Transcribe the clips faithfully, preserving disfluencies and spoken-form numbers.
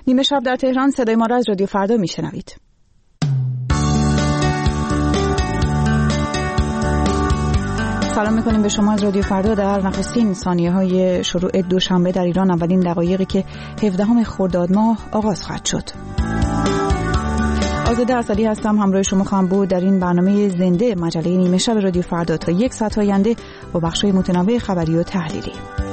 نیمه شب در تهران، صدای ما را از رادیو فردا میشنوید. سلام میکنیم به شما از رادیو فردا. در نخستین ثانیه های شروع دوشنبه در ایران، اولین دقایقی که هفدهم خرداد ماه آغاز خواهد شد. آزاده ارسلی هستم، همراه شما خواهم بود در این برنامه زنده مجله نیمه شب رادیو فردا تا یک ساعت آینده با بخش‌های متنوع خبری و تحلیلی.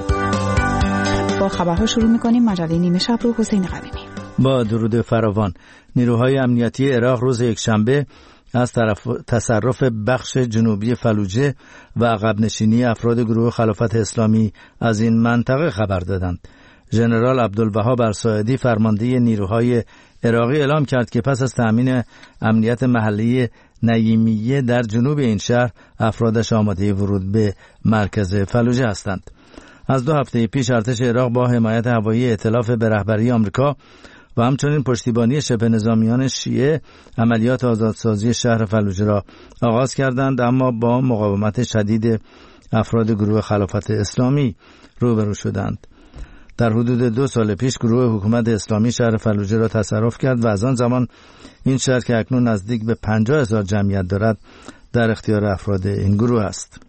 با خبرها شروع میکنیم. مجله نیمه شب رو حسین قویمی. با درود فراوان. نیروهای امنیتی عراق روز یکشنبه از طرف تصرف بخش جنوبی فلوجه و عقب نشینی افراد گروه خلافت اسلامی از این منطقه خبر دادند. ژنرال عبدالوهاب الساعدی فرمانده نیروهای عراقی اعلام کرد که پس از تأمین امنیت محلی نیمیه در جنوب این شهر، افرادش آماده ورود به مرکز فلوجه هستند. از دو هفته پیش ارتش عراق با حمایت هوایی ائتلاف به رهبری آمریکا و همچنین پشتیبانی شبه نظامیان شیعه عملیات آزادسازی شهر فلوجه را آغاز کردند، اما با مقاومت شدید افراد گروه خلافت اسلامی روبرو شدند. در حدود دو سال پیش گروه حکومت اسلامی شهر فلوجه را تصرف کرد و از آن زمان این شهر که اکنون نزدیک به پنجاه هزار جمعیت دارد در اختیار افراد این گروه است.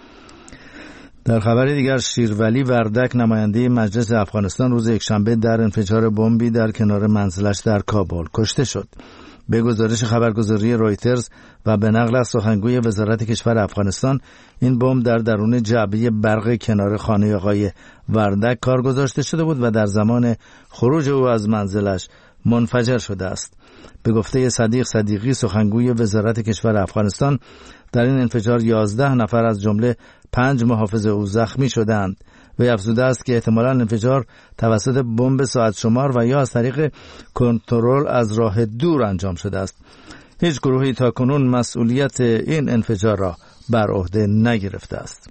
در خبر دیگر، شیرولی وردک نماینده مجلس افغانستان روز یکشنبه در انفجار بمبی در کنار منزلش در کابل کشته شد. به گزارش خبرگزاری رویترز و به نقل از سخنگوی وزارت کشور افغانستان، این بمب در درون جعبه برق کنار خانه آقای وردک کار گذاشته شده بود و در زمان خروج او از منزلش منفجر شده است. به گفته صدیق صدیقی، سخنگوی وزارت کشور افغانستان، در این انفجار یازده نفر از جمله پنج محافظ او زخمی شدند. وی افزوده است که احتمالاً انفجار توسط بمب ساعت شمار و یا از طریق کنترل از راه دور انجام شده است. هیچ گروهی تاکنون مسئولیت این انفجار را بر عهده نگرفته است.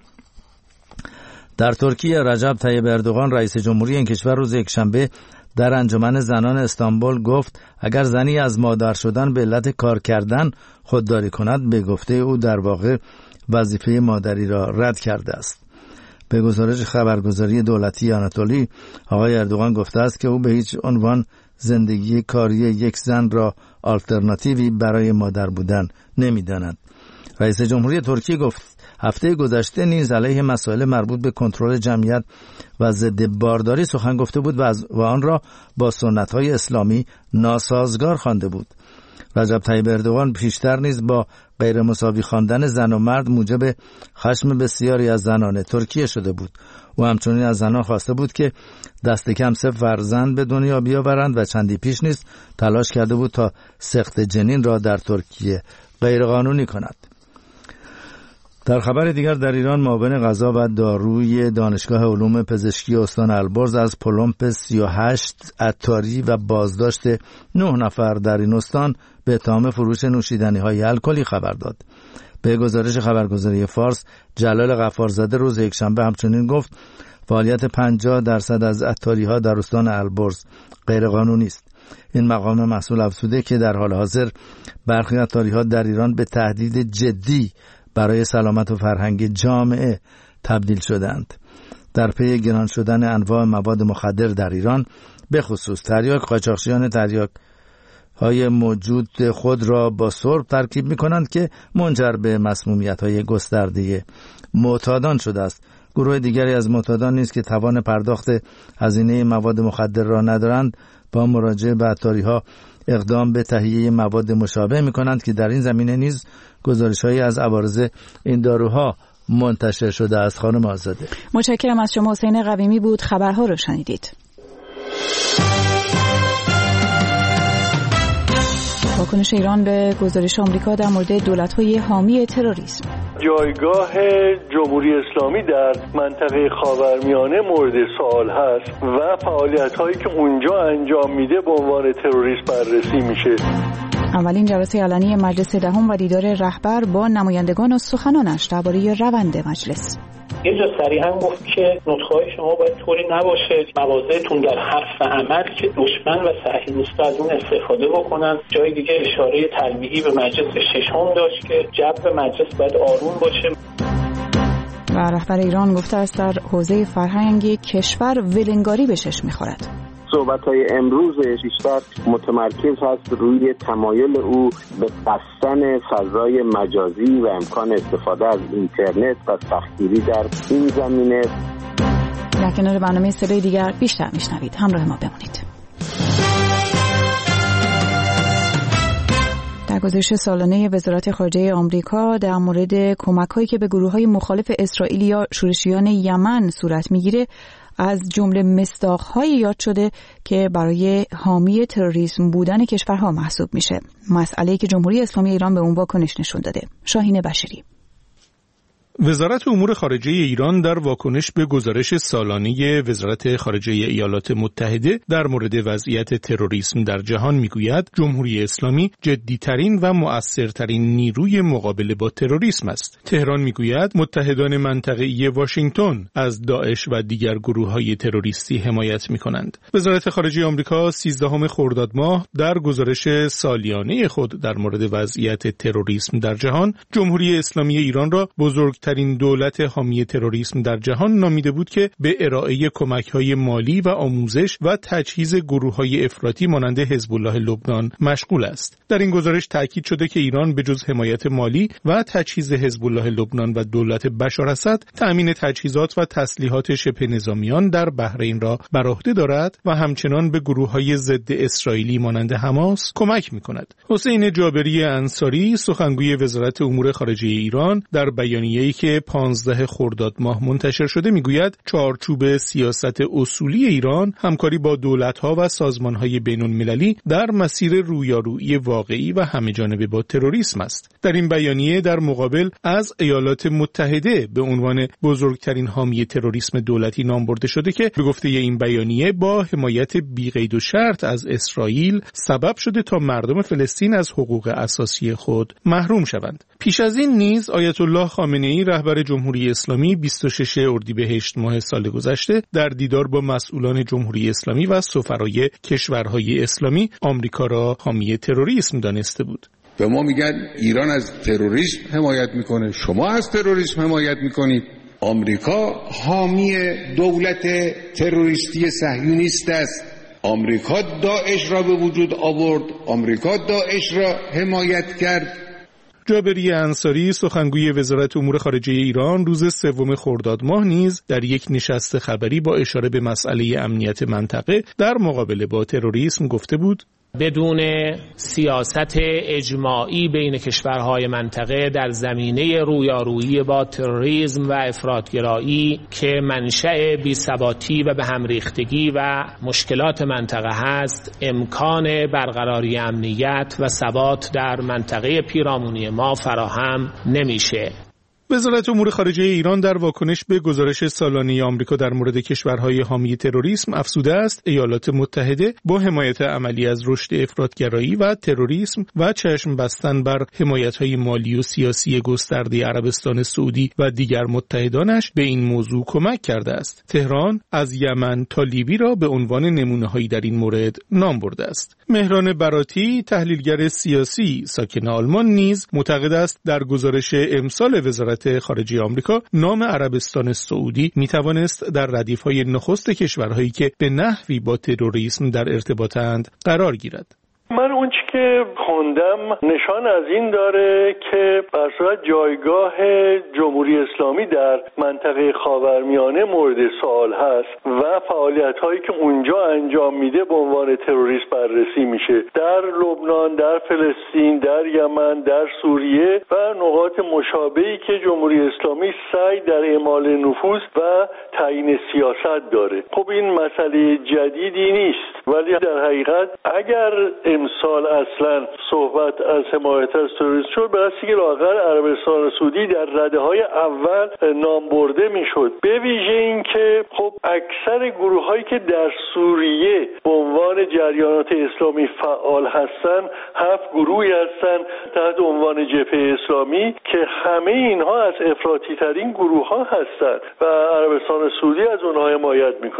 در ترکیه، رجب طیب اردوغان رئیس جمهوری این کشور روز یکشنبه در انجمن زنان استانبول گفت اگر زنی از مادر شدن به علت کار کردن خودداری کند، به گفته او در واقع وظیفه مادری را رد کرده است. به گزارش خبرگزاری دولتی آناتولی، آقای اردوغان گفته است که او به هیچ عنوان زندگی کاری یک زن را آلترناتیوی برای مادر بودن نمی‌داند. رئیس جمهوری ترکیه گفت هفته گذشته نیز علیه مسائل مربوط به کنترل جمعیت و ضد بارداری سخن گفته بود و, و آن را با سنت‌های اسلامی ناسازگار خوانده بود. رجب طیب اردوغان پیشتر نیز با غیر مساوی خواندن زن و مرد موجب خشم بسیاری از زنان ترکیه شده بود. او همچنین از زنان خواسته بود که دست کم سه فرزند به دنیا بیاورند و چندی پیش نیز تلاش کرده بود تا سقط جنین را در ترکیه غیرقانونی کند. در خبر دیگر، در ایران معاون غذا و داروی دانشگاه علوم پزشکی استان البرز از پلمپ سی و هشت عطاری و بازداشت نه نفر در این استان به اتهام فروش نوشیدنی‌های الکلی خبر داد. به گزارش خبرگزاری فارس، جلال غفارزاده روز یکشنبه همچنین گفت فعالیت پنجاه درصد از عطاری‌ها در استان البرز غیرقانونی است. این مقام مسئول افزوده که در حال حاضر برخی عطاری‌ها در ایران به تهدید جدی برای سلامت و فرهنگ جامعه تبدیل شدند. در پی گران شدن انواع مواد مخدر در ایران، به خصوص تریاک، قاچاقچیان تریاک های موجود خود را با سرب ترکیب می کنند که منجر به مسمومیت های گسترده معتادان شده است. گروه دیگری از معتادان نیز که توان پرداخت هزینه مواد مخدر را ندارند، با مراجعه به عطاری ها اقدام به تهیه مواد مشابه می کنند که در این زمینه نیز گزارش‌هایی از عوارض این داروها منتشر شده است. خانم آزاده، متشکرم از شما. حسین قویمی بود. خبرها رو شنیدید. واکنش ایران به گزارش آمریکا در مورد دولت‌های حامی تروریسم. جایگاه جمهوری اسلامی در منطقه خاورمیانه مورد سوال هست و فعالیت‌هایی که اونجا انجام میده به عنوان تروریسم بررسی میشه. اولین جلسه علنی مجلس دهم و دیدار رهبر با نمایندگان و سخنانش درباره روند مجلس. یه جا صریحا گفت که نطقه‌های شما باید طوری نباشه مواضعتون در حرف و عمل که دشمن و صهیونیست‌ها از اون استفاده بکنن. جای دیگه اشاره تلمیحی به مجلس ششم داشت که جو مجلس باید آروم باشه. و رهبر ایران گفته است در حوزه فرهنگی کشور ولنگاری به چشم می‌خورد. صحبت‌های امروزش بیشتر متمرکز هست روی تمایل او به بستن فضای مجازی و امکان استفاده از اینترنت و سختگیری در این زمینه. در کنار برنامه صدای دیگر بیشتر میشنوید. همراه ما بمونید. در گزارش سالانه وزارت خارجه آمریکا در مورد کمک‌هایی که به گروه‌های مخالف اسرائیل یا شورشیان یمن صورت می‌گیره از جمله مصداق‌هایی یاد شده که برای حامی تروریسم بودن کشورها محسوب میشه. مسئله‌ای که جمهوری اسلامی ایران به اون واکنش نشون داده. شاهین بشیری. وزارت امور خارجه ایران در واکنش به گزارش سالانه وزارت خارجه ایالات متحده در مورد وضعیت تروریسم در جهان میگوید جمهوری اسلامی جدیترین و مؤثرترین نیروی مقابله با تروریسم است. تهران میگوید متحدان منطقه‌ای واشنگتن از داعش و دیگر گروه‌های تروریستی حمایت می‌کنند. وزارت خارجه آمریکا سیزدهم خرداد ماه در گزارش سالیانه خود در مورد وضعیت تروریسم در جهان جمهوری اسلامی ایران را بزرگ ترین دولت حامی تروریسم در جهان نامیده بود که به ارائه کمک‌های مالی و آموزش و تجهیز گروه‌های افراطی مانند حزب الله لبنان مشغول است. در این گزارش تاکید شده که ایران به جز حمایت مالی و تجهیز حزب الله لبنان و دولت بشار اسد، تأمین تجهیزات و تسلیحات شبه نظامیان در بحرین را بر عهده دارد و همچنان به گروه‌های ضد اسرائیلی مانند حماس کمک می‌کند. حسین جابری انصاری سخنگوی وزارت امور خارجه ایران در بیانیه‌ای که پانزده خرداد ماه منتشر شده میگوید چارچوب سیاست اصولی ایران همکاری با دولت‌ها و سازمان‌های بین‌المللی در مسیر رویارویی واقعی و همه‌جانبه با تروریسم است. در این بیانیه در مقابل از ایالات متحده به عنوان بزرگترین حامی تروریسم دولتی نام برده شده که به گفته این بیانیه با حمایت بی‌قید و شرط از اسرائیل سبب شده تا مردم فلسطین از حقوق اساسی خود محروم شوند. پیش از این نیز آیت الله خامنه‌ای رهبر جمهوری اسلامی بیست و ششم اردیبهشت ماه سال گذشته در دیدار با مسئولان جمهوری اسلامی و سفرای کشورهای اسلامی آمریکا را حامی تروریسم دانسته بود. به ما میگن ایران از تروریسم حمایت میکنه، شما از تروریسم حمایت میکنید. آمریکا حامی دولت تروریستی صهیونیست است. آمریکا داعش را به وجود آورد، آمریکا داعش را حمایت کرد. جابری انصاری سخنگوی وزارت امور خارجه ایران روز سوم خرداد ماه نیز در یک نشست خبری با اشاره به مسئله امنیت منطقه در مقابله با تروریسم گفته بود بدون سیاست اجماعی بین کشورهای منطقه در زمینه رویارویی با تروریسم و افراطگرایی که منشأ بی‌ثباتی و به هم ریختگی و مشکلات منطقه هست، امکان برقراری امنیت و ثبات در منطقه پیرامونی ما فراهم نمیشه. وزارت امور خارجه ایران در واکنش به گزارش سالانه آمریکا در مورد کشورهای حامی تروریسم افزوده است ایالات متحده با حمایت عملی از رشد افراطگرایی و تروریسم و چشم بستن بر حمایت‌های مالی و سیاسی گسترده عربستان سعودی و دیگر متحدانش به این موضوع کمک کرده است. تهران از یمن تا لیبی را به عنوان نمونه‌هایی در این مورد نام برده است. مهران براتی تحلیلگر سیاسی ساکن آلمان نیز معتقد است در گزارش امسال وزارت خارجه آمریکا نام عربستان سعودی میتوانست در ردیف‌های نخست کشورهایی که به نحوی با تروریسم در ارتباطند قرار گیرد. من اون چی که خوندم نشان از این داره که بر صورت جایگاه جمهوری اسلامی در منطقه خاورمیانه مورد سوال هست و فعالیت‌هایی که اونجا انجام میده به عنوان تروریست بررسی میشه. در لبنان، در فلسطین، در یمن، در سوریه و نقاط مشابهی که جمهوری اسلامی سعی در اعمال نفوذ و تعیین سیاست داره. خب این مسئله جدیدی نیست، ولی در حقیقت اگر امسال اصلا صحبت از حمایت از تروریسم شد، برای که لااقل عربستان سعودی در رده‌های اول نام برده میشد. به ویژه این که خب اکثر گروه‌هایی که در سوریه به عنوان جریانات اسلامی فعال هستند، هفت گروهی هستند تحت عنوان جبهه اسلامی که همه اینها از افراطی ترین گروه‌ها هستند و عربستان سعودی از اونها حمایت میکنه.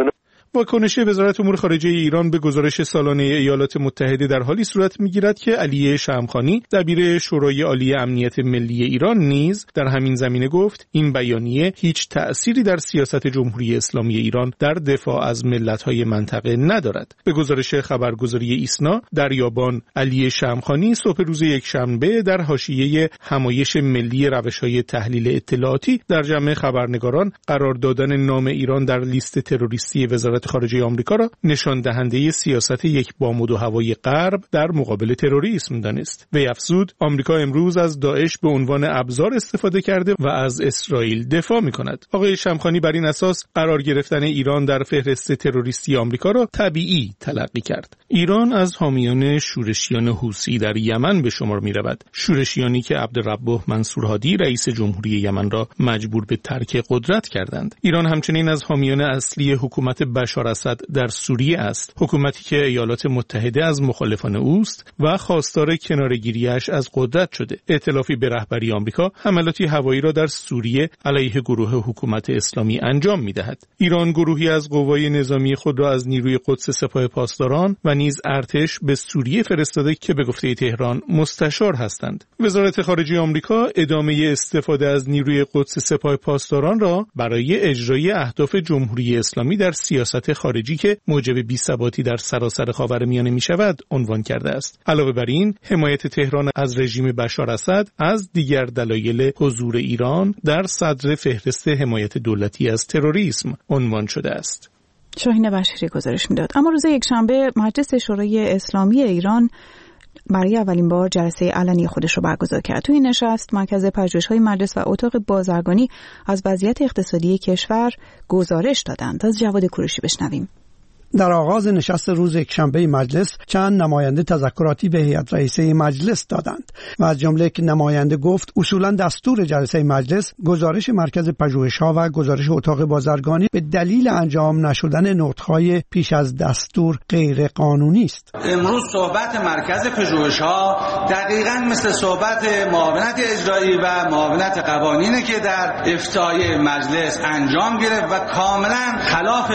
واکنش وزارت امور خارجه ایران به گزارش سالانه ایالات متحده در حالی صورت می‌گیرد که علی شمخانی دبیر شورای عالی امنیت ملی ایران نیز در همین زمینه گفت این بیانیه هیچ تأثیری در سیاست جمهوری اسلامی ایران در دفاع از ملت‌های منطقه ندارد. به گزارش خبرگزاری ایسنا، دریابان علی شمخانی صبح روز یکشنبه در حاشیه همایش ملی روش‌های تحلیل اطلاعاتی در جمع خبرنگاران قرار دادن نام ایران در لیست تروریستی وزارت خارجه آمریکا را نشان دهنده سیاست یک بام و دو هوای غرب در مقابل تروریسم دانست. وی افزود آمریکا امروز از داعش به عنوان ابزار استفاده کرده و از اسرائیل دفاع می‌کند. آقای شمخانی بر این اساس قرار گرفتن ایران در فهرست تروریستی آمریکا را طبیعی تلقی کرد. ایران از حامیان شورشیان حوثی در یمن به شمار می‌رود. شورشیانی که عبدالرب منصور هادی رئیس جمهوری یمن را مجبور به ترک قدرت کردند. ایران همچنین از حامیان اصلی حکومت بشار اسد در سوریه است، حکومتی که ایالات متحده از مخالفان اوست و خواستار کناره‌گیری‌اش از قدرت شده. ائتلافی به رهبری آمریکا حملاتی هوایی را در سوریه علیه گروه حکومت اسلامی انجام می‌دهد. ایران گروهی از قوای نظامی خود را از نیروی قدس سپاه پاسداران و نیز ارتش به سوریه فرستاده که به گفته تهران مستشار هستند. وزارت خارجه آمریکا ادامه استفاده از نیروی قدس سپاه پاسداران را برای اجرای اهداف جمهوری اسلامی در سیاست خارجی که موجب بی‌ثباتی در سراسر خاورمیانه می‌شود عنوان کرده است. علاوه بر این، حمایت تهران از رژیم بشار اسد از دیگر دلایل حضور ایران در صدر فهرست حمایت دولتی از تروریسم عنوان شده است. شاهین بشیری گزارش میداد. اما روز یکشنبه مجلس شورای اسلامی ایران برای اولین بار جلسه علنی خودش رو برگزار کرد. توی این نشست مرکز پژوهش‌های مجلس و اتاق بازرگانی از وضعیت اقتصادی کشور گزارش دادند. از جواد کوروشی بشنویم. در آغاز نشست روز یکشنبه مجلس چند نماینده تذکراتی به هیئت رئیسه مجلس دادند و از جمله یک نماینده گفت اصولا دستور جلسه مجلس گزارش مرکز پژوهش‌ها و گزارش اتاق بازرگانی به دلیل انجام نشدن نطق‌های پیش از دستور غیر قانونی است. امروز صحبت مرکز پژوهش‌ها دقیقاً مثل صحبت معاونت اجرایی و معاونت قوانینی که در افتای مجلس انجام گرفت و کاملاً خلاف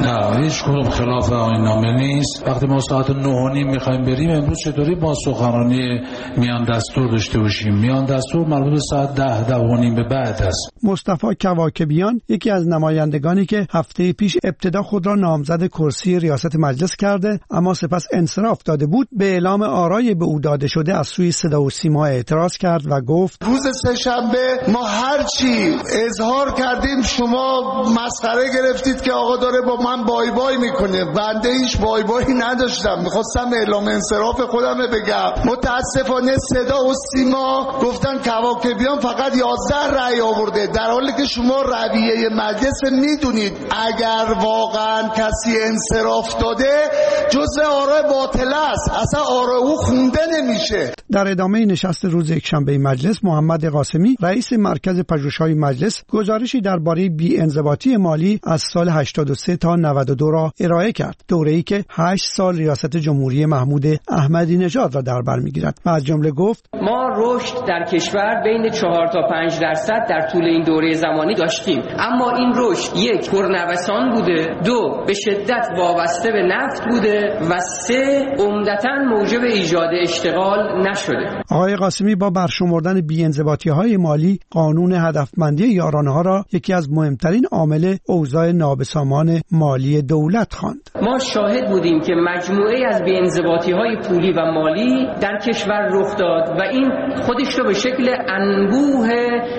آیین خلاف آیین‌نامه نیست. وقتی ما ساعت نه و نیم میخوایم بریم امروز چطوری با سخنرانی میان دستور داشته باشیم؟ میان دستور مربوط به ساعت ده ده و نیم به بعد است. مصطفی کواکبیان یکی از نمایندگانی که هفته پیش ابتدا خود را نامزد کرسی ریاست مجلس کرده اما سپس انصراف داده بود، به اعلام آرای به او داده شده از سوی صدا و سیما اعتراض کرد و گفت روز سه‌شنبه ما هر چی اظهار کردیم شما مسخره گرفتید که آقا داره با من بای بای میکنه. بنده هیچ بای بایی نداشتم، میخواستم اعلام انصراف خودم بگم. متاسفانه صدا و سیما گفتن کواکبیان فقط یازده رأی آورده، در حالی که شما رویه مجلس میدونید اگر واقعا کسی انصراف داده جزء آراء باطله است، اصلا آراء او خونده نمیشه. در ادامه نشست روز یکشنبه مجلس محمد قاسمی رئیس مرکز پژوهش‌های مجلس گزارشی درباره بی‌انضباطی مالی از سال هشتاد و سه تا نود و دو را ارائه کرد، دوره‌ای که هشت سال ریاست جمهوری محمود احمدی نژاد را در بر می‌گیرد و از جمله گفت ما رشد در کشور بین چهار تا پنج درصد در طول این دوره زمانی داشتیم، اما این رشد یک پرنوسان بوده، دو به شدت وابسته به نفت بوده و سه عمدتاً موجب ایجاد اشتغال نشده. آقای قاسمی با برشمردن بی‌انضباطی‌های مالی قانون هدفمندی یارانه‌ها را یکی از مهمترین عامل اوضاع نابسامان مالی دولت خواند. ما شاهد بودیم که مجموعه از بی‌انضباطی‌های پولی و مالی در کشور رخ داد و این خودش رو به شکل انبوه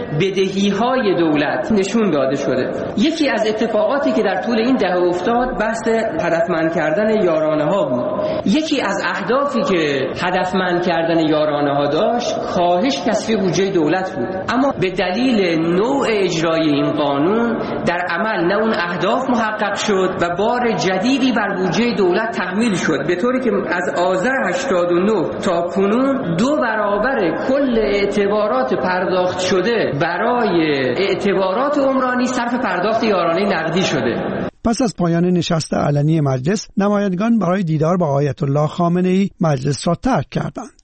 بدهی‌های دولت نشون داده شده. یکی از اتفاقاتی که در طول این دهه افتاد بحث هدفمند کردن یارانه‌ها بود. یکی از اهدافی که هدفمند کردن یارانه‌ها داشت کاهش کسری بودجه دولت بود، اما به دلیل نوع اجرای این قانون در عمل نه اون اهداف محقق شد و بار جدیدی بر بودجه دولت تحمیل شد، به طوری که از آذر هشتاد و نه تا کنون دو برابر کل اعتبارات پرداخت شده برای اعتبارات عمرانی صرف پرداخت یارانه نقدی شده. پس از پایان نشست علنی مجلس، نمایندگان برای دیدار با آیت الله خامنه‌ای مجلس را ترک کردند.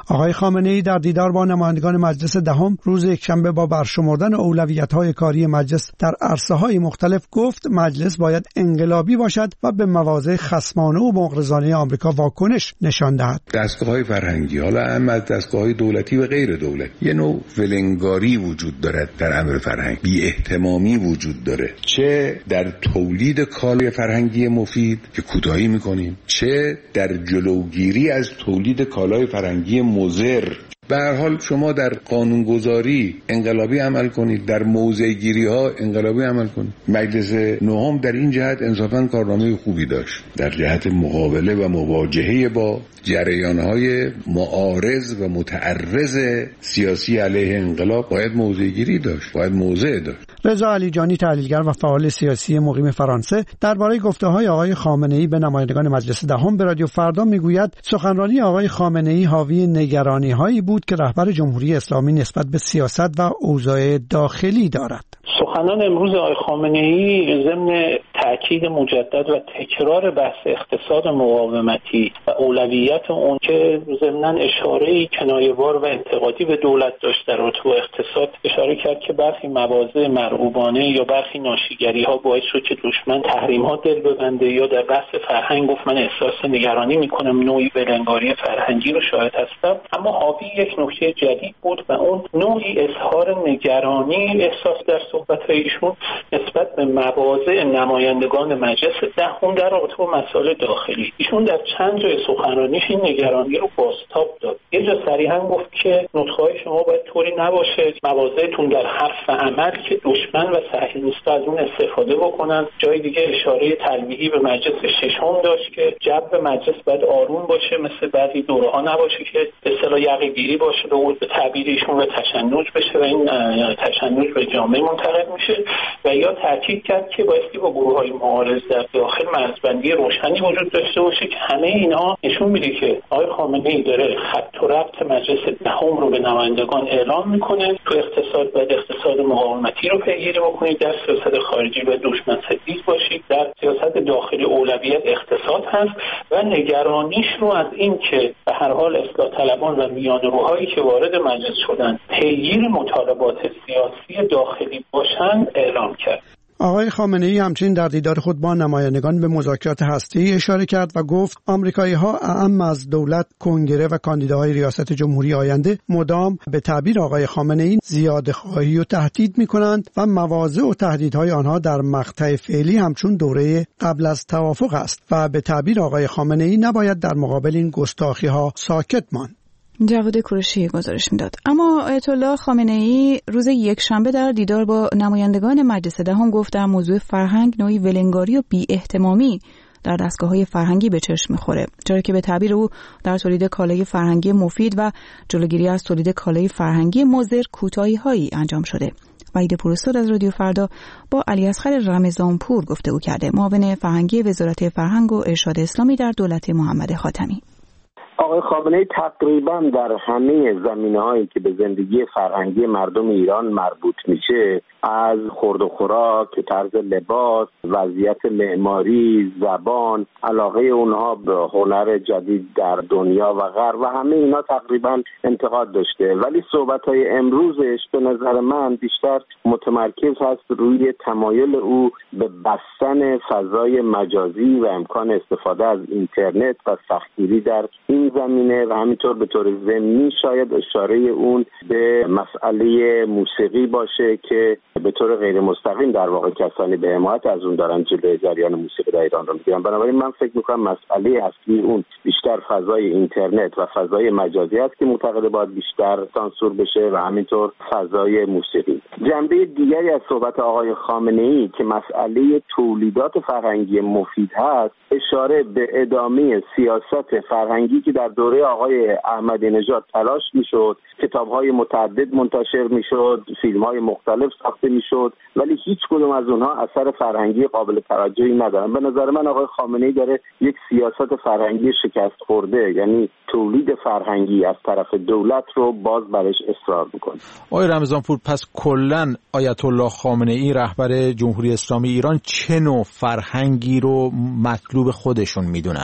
آقای خامنه‌ای در دیدار با نمایندگان مجلس دهم روز یکشنبه با برشمردن اولویت‌های کاری مجلس در عرصه‌های مختلف گفت مجلس باید انقلابی باشد و به مواضع خصمانه و مغرضانه آمریکا واکنش نشان دهد. دستگاه‌های فرهنگی، حالا هم از دستگاه‌های دولتی و غیر دولتی، یه نوع ولنگاری وجود دارد در امر فرهنگ، بی احتمامی وجود داره، چه در تولید کالای فرهنگی مفید که کوتاهی می‌کنیم، چه در جلوگیری از تولید کالای فرهنگی مضر. به هر حال شما در قانونگذاری انقلابی عمل کنید، در موضع گیری ها انقلابی عمل کنید. مجلس نهم در این جهت انصافاً کارنامه خوبی داشت، در جهت مقابله و مواجهه با جریان‌های معارض و متعرض سیاسی علیه انقلاب باید موضع گیری داشت، باید موضع داشت. رضا علیجانی، تحلیلگر و فعال سیاسی مقیم فرانسه، درباره گفته‌های آقای خامنه‌ای به نمایندگان مجلس دهم به رادیو فردا میگوید سخنرانی آقای خامنه‌ای حاوی نگرانی‌هایی بود که رهبر جمهوری اسلامی نسبت به سیاست و اوضاع داخلی دارد. سخنان امروز آقای خامنه‌ای ضمن تأکید مجدد و تکرار بحث اقتصاد مقاومتی و اولویت اون که ضمناً اشاره‌ای کنایه‌وار و انتقادی به دولت داشت در رابطه با اقتصاد، اشاره کرد که برخی مواضع مرعوبانه یا برخی ناشیگری‌ها باعث شد که دشمن تحریم‌ها دل ببنده، یا در بحث فرهنگ گفت من احساس نگرانی می‌کنم نوعی ولنگاری فرهنگی رو شاهد هستم. اما حاوی یک نکته جدید بود و اون نوعی اظهار نگرانی احساس در صحبت‌های ایشون نسبت به مواضع نمایندگان مجلس دهم در رابطه با مسائل داخلی. ایشون در چند جای سخنرانیش این نگرانی رو بازتاب داد. یه جا صریحاً گفت که نطق‌های شما باید طوری نباشه مواضعتون در حرف و عمل که دشمن و صهیونیست‌ها از اون استفاده بکنن. جای دیگه اشاره تلمیحی به مجلس ششم داشت که جو مجلس باید آروم باشه، مثل بعضی دوره‌ها نباشه که به اصطلاح یقه‌گیری باشه، به تعبیر ایشون و تشنج بشه و این تشنج به جامعه منتقل میشه. و یا تاکید کرد که بایستی با گروه‌های معارض در داخل مرزبندی روشنی وجود داشته باشه که همه اینها نشون میده که آقای خامنه‌ای داره خط و ربط مجلس دهم رو به نمایندگان اعلام میکنه. تو اقتصاد باید اقتصاد مقاومتی رو پیگیری بکنید، در سیاست خارجی باید دشمن ستیز باشید، در سیاست داخلی اولویت اقتصاد هست و نگرانیش رو از این که به هر حال اصلاح طلبان و میانه‌روهایی که وارد مجلس شدن پیگیر مطالبات سیاسی داخلی باشند اعلام کرد. آقای خامنه‌ای همچنین در دیدار خود با نمایندگان به مذاکرات هسته‌ای اشاره کرد و گفت آمریکایی‌ها اعم از دولت، کنگره و کاندیداهای ریاست جمهوری آینده مدام به تعبیر آقای خامنه‌ای زیادخواهی و تهدید می‌کنند و مواضع و تهدیدهای آنها در مقطع فعلی همچون دوره قبل از توافق است و به تعبیر آقای خامنه‌ای نباید در مقابل این گستاخی‌ها ساکت ماند. جواد کوروشی گزارش میداد. اما آیت الله خامنه‌ای روز یکشنبه در دیدار با نمایندگان مجلس دهم گفت در موضوع فرهنگ نوعی ولنگاری و بی احتمامی در دستگاه‌های فرهنگی به چشم می‌خوره، چرا که به تعبیر او در تولید کالای فرهنگی مفید و جلوگیری از تولید کالای فرهنگی مضر کوتاهی‌هایی انجام شده. وحید پوراستاد از رادیو فردا با علیاصغر رمضانپور گفتگو کرده، معاون فرهنگی وزارت فرهنگ و ارشاد اسلامی در دولت محمد خاتمی. آقای خامنه‌ای تقریبا در همه زمینه‌هایی که به زندگی فرهنگی مردم ایران مربوط میشه، از خورد و خوراک، طرز لباس، وضعیت معماری، زبان، علاقه اونها به هنر جدید در دنیا و غرب و همه اینا تقریبا انتقاد داشته. ولی صحبت‌های امروزش به نظر من بیشتر متمرکز هست روی تمایل او به بستن فضای مجازی و امکان استفاده از اینترنت و سختگیری در این زمینه و همینطور به طور ضمنی شاید اشاره اون به مسئله موسیقی باشه که به طور غیر مستقیم در واقع کسانی به حمایت از اون دارن جلوی جریان موسیقی در ایران رو میگیرن. بنابراین من فکر میکنم مسئله اصلی اون بیشتر فضای اینترنت و فضای مجازی است که معتقد باید بیشتر سانسور بشه و همینطور فضای موسیقی. جنبه دیگری از صحبت آقای خامنه‌ای که مسئله تولیدات فرهنگی مفید هست، اشاره به ادامه سیاست فرهنگی که در دوره آقای احمدی نژاد تلاش میشد، کتاب‌های متعدد منتشر میشد، فیلم‌های مختلف ساخته میشد، ولی هیچ کدوم از اونها اثر فرهنگی قابل توجهی ندارن. به نظر من آقای خامنه‌ای داره یک سیاست فرهنگی شکست خورده، یعنی تولید فرهنگی از طرف دولت رو باز برش اصرار میکنه. آقای رمضانپور، پس کلاً آیت الله خامنه‌ای رهبر جمهوری اسلامی ایران چه نوع فرهنگی رو مطلوب خودشون میدونن؟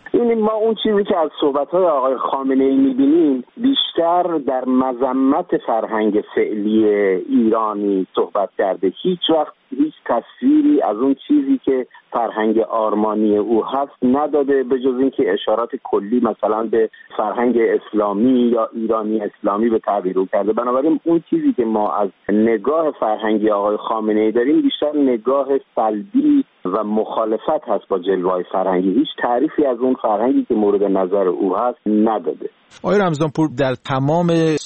این ما اون چیزی که از صحبت‌های آقای خامنه‌ای می‌بینیم بیشتر در مذمت فرهنگ فعلی ایرانی صحبت کرده. هیچ وقت هیچ تصویری از اون چیزی که فرهنگ آرمانی او هست نداده، به جز اینکه اشارات کلی مثلا به فرهنگ اسلامی یا ایرانی اسلامی به تعبیر او کرده. بنابراین اون چیزی که ما از نگاه فرهنگی آقای خامنه‌ای داریم بیشتر نگاه سلبی و مخالفت هست با جلوه‌های فرهنگی. هیچ تعریفی از اون فرهنگی که مورد نظر او هست نداده. آقای رمضانپور، در تمام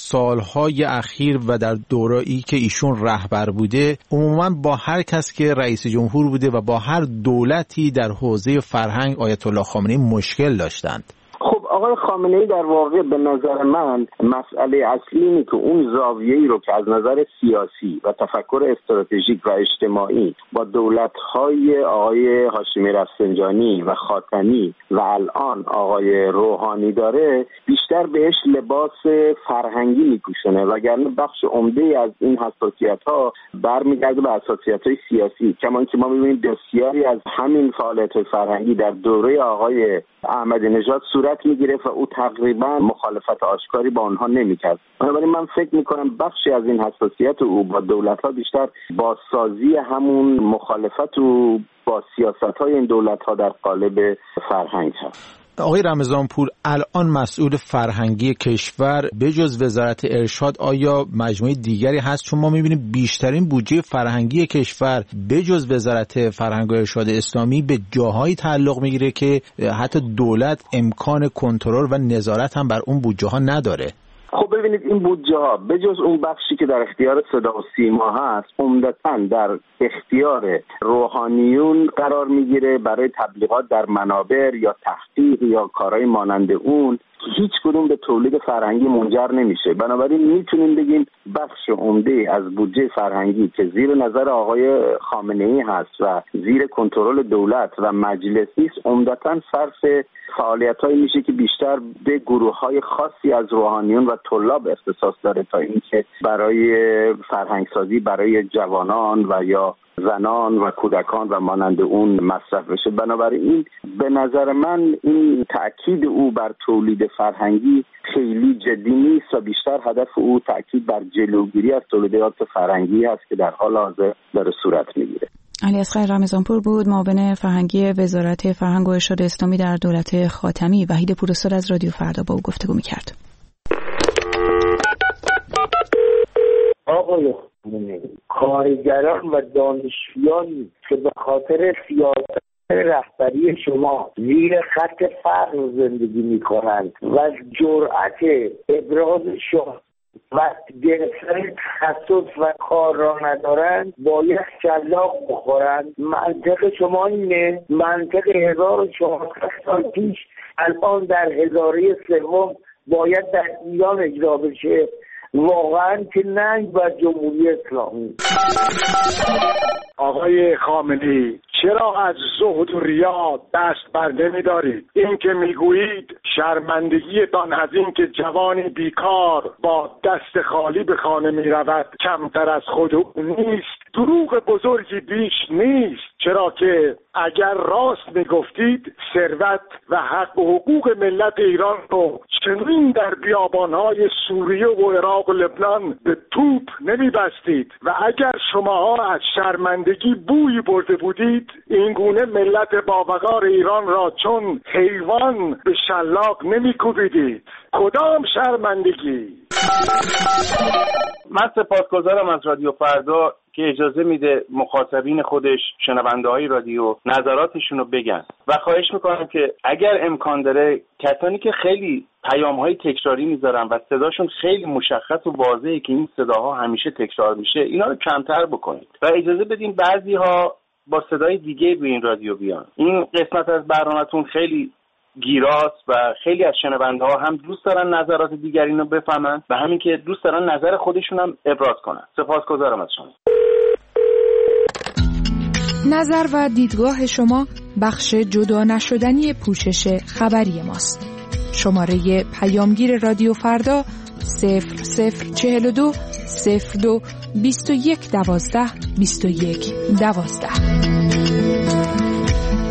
سالهای اخیر و در دوره‌ای که ایشون رهبر بوده عموما با هر کس که رئیس جمهور بوده و با هر دولتی در حوزه فرهنگ آیت الله خامنه‌ای مشکل داشتند. خب آقای خامنه‌ای در واقع به نظر من مسئله اصلی اینه که اون زاویه‌ای رو که از نظر سیاسی و تفکر استراتژیک و اجتماعی با دولت‌های آقای هاشمی رفسنجانی و خاتمی و الان آقای روحانی داره بیشتر بهش لباس فرهنگی میپوشونه، وگرنه بخش عمده از این حساسیت‌ها برمیگرده به حساسیت‌های سیاسی. کما که ما می‌بینیم بسیاری از همین فعالیت‌های فرهنگی در دوره آقای احمدی نژاد صورت میگیره و او تقریبا مخالفت آشکاری با آنها نمیکرد. بنابراین من فکر میکنم بخشی از این حساسیت او با دولت‌ها بیشتر با سازی همون مخالفت و با سیاست‌های این دولت‌ها در قالب فرهنگ هست. آقای رمضانپور، الان مسئول فرهنگی کشور بجز وزارت ارشاد آیا مجموعه دیگری هست؟ چون ما می‌بینیم بیشترین بودجه فرهنگی کشور بجز وزارت فرهنگ و ارشاد اسلامی به جاهایی تعلق میگیره که حتی دولت امکان کنترل و نظارت هم بر اون بودجه ها نداره. خب ببینید این بودجه ها به جز اون بخشی که در اختیار صدا و سیما هست عمدتاً در اختیار روحانیون قرار میگیره برای تبلیغات در منابر یا تحقیق یا کارهای مانند اون، هیچ کدوم به تولید فرهنگی منجر نمیشه. بنابراین میتونیم بگیم بخش عمده از بودجه فرهنگی که زیر نظر آقای خامنه‌ای هست و زیر کنترل دولت و مجلسی است عمدتاً صرف فعالیت‌هایی میشه که بیشتر به گروه‌های خاصی از روحانیون و طلاب اختصاص داره تا اینکه برای فرهنگسازی برای جوانان و یا زنان و کودکان و مانند اون مصرف بشه. بنابراین به نظر من این تأکید او بر تولید فرهنگی خیلی جدی نیست و بیشتر هدف او تأکید بر جلوگیری از تولیدات فرهنگی است که در حال حاضر داره صورت میگیره. علیاصغر رمضانپور بود، معاون فرهنگی وزارت فرهنگ و ارشاد اسلامی در دولت خاتمی. وحید پوراستاد از رادیو فردا با او گفتگو می‌کرد. آقای کارگران و دانشجویانی که به خاطر سیاست رهبری شما زیر خط فقر زندگی می‌کنند و جرأت ابراز شما و گرفتن تخصص و کار را ندارند باید شلاق بخورند. منطق شما اینه، منطق هزار و چهارصد سال پیش الان در هزاره سوم باید در ایران اجرا بشه. واقعا که ننگ بر جمهوری اسلامی. آقای خامنه‌ای چرا از زهد و ریا دست بر نمی‌دارید؟ این که میگویید شرمندگیتان از این که جوانی بیکار با دست خالی به خانه می‌رود کمتر از خود او نیست، دروغ بزرگی بیش نیست، چرا که اگر راست میگفتید ثروت و حق و حقوق ملت ایران رو چنین در بیابان‌های سوریه و عراق و لبنان به توپ نمی‌بستید و اگر شماها از شرمندگی بوی برده بودید این گونه ملت باوقار ایران را چون حیوان به شلاق نمی‌کوبیدید. کدام شرمندگی؟ من سپاسگزارم از رادیو فردا که اجازه میده مخاطبین خودش شنونده‌های رادیو نظراتشون رو بگن و خواهش میکنم که اگر امکان داره کسانی که خیلی پیام‌های تکراری میذارن و صداشون خیلی مشخص و واضحه که این صداها همیشه تکرار میشه اینا رو کمتر بکنید و اجازه بدین بعضی‌ها با صدای دیگه به این رادیو بیان. این قسمت از برنامه‌تون خیلی گیراست و خیلی از شنونده ها هم دوست دارن نظرات دیگرین رو بفهمن و همین که دوست دارن نظر خودشون هم ابراز کنن. سپاسگزارم از شما. نظر و دیدگاه شما بخش جدا نشدنی پوشش خبری ماست. شماره پیامگیر رادیو فردا صفر صفر چهل و دو صفر دو بیست و یک دوازده بیست و یک دوازده.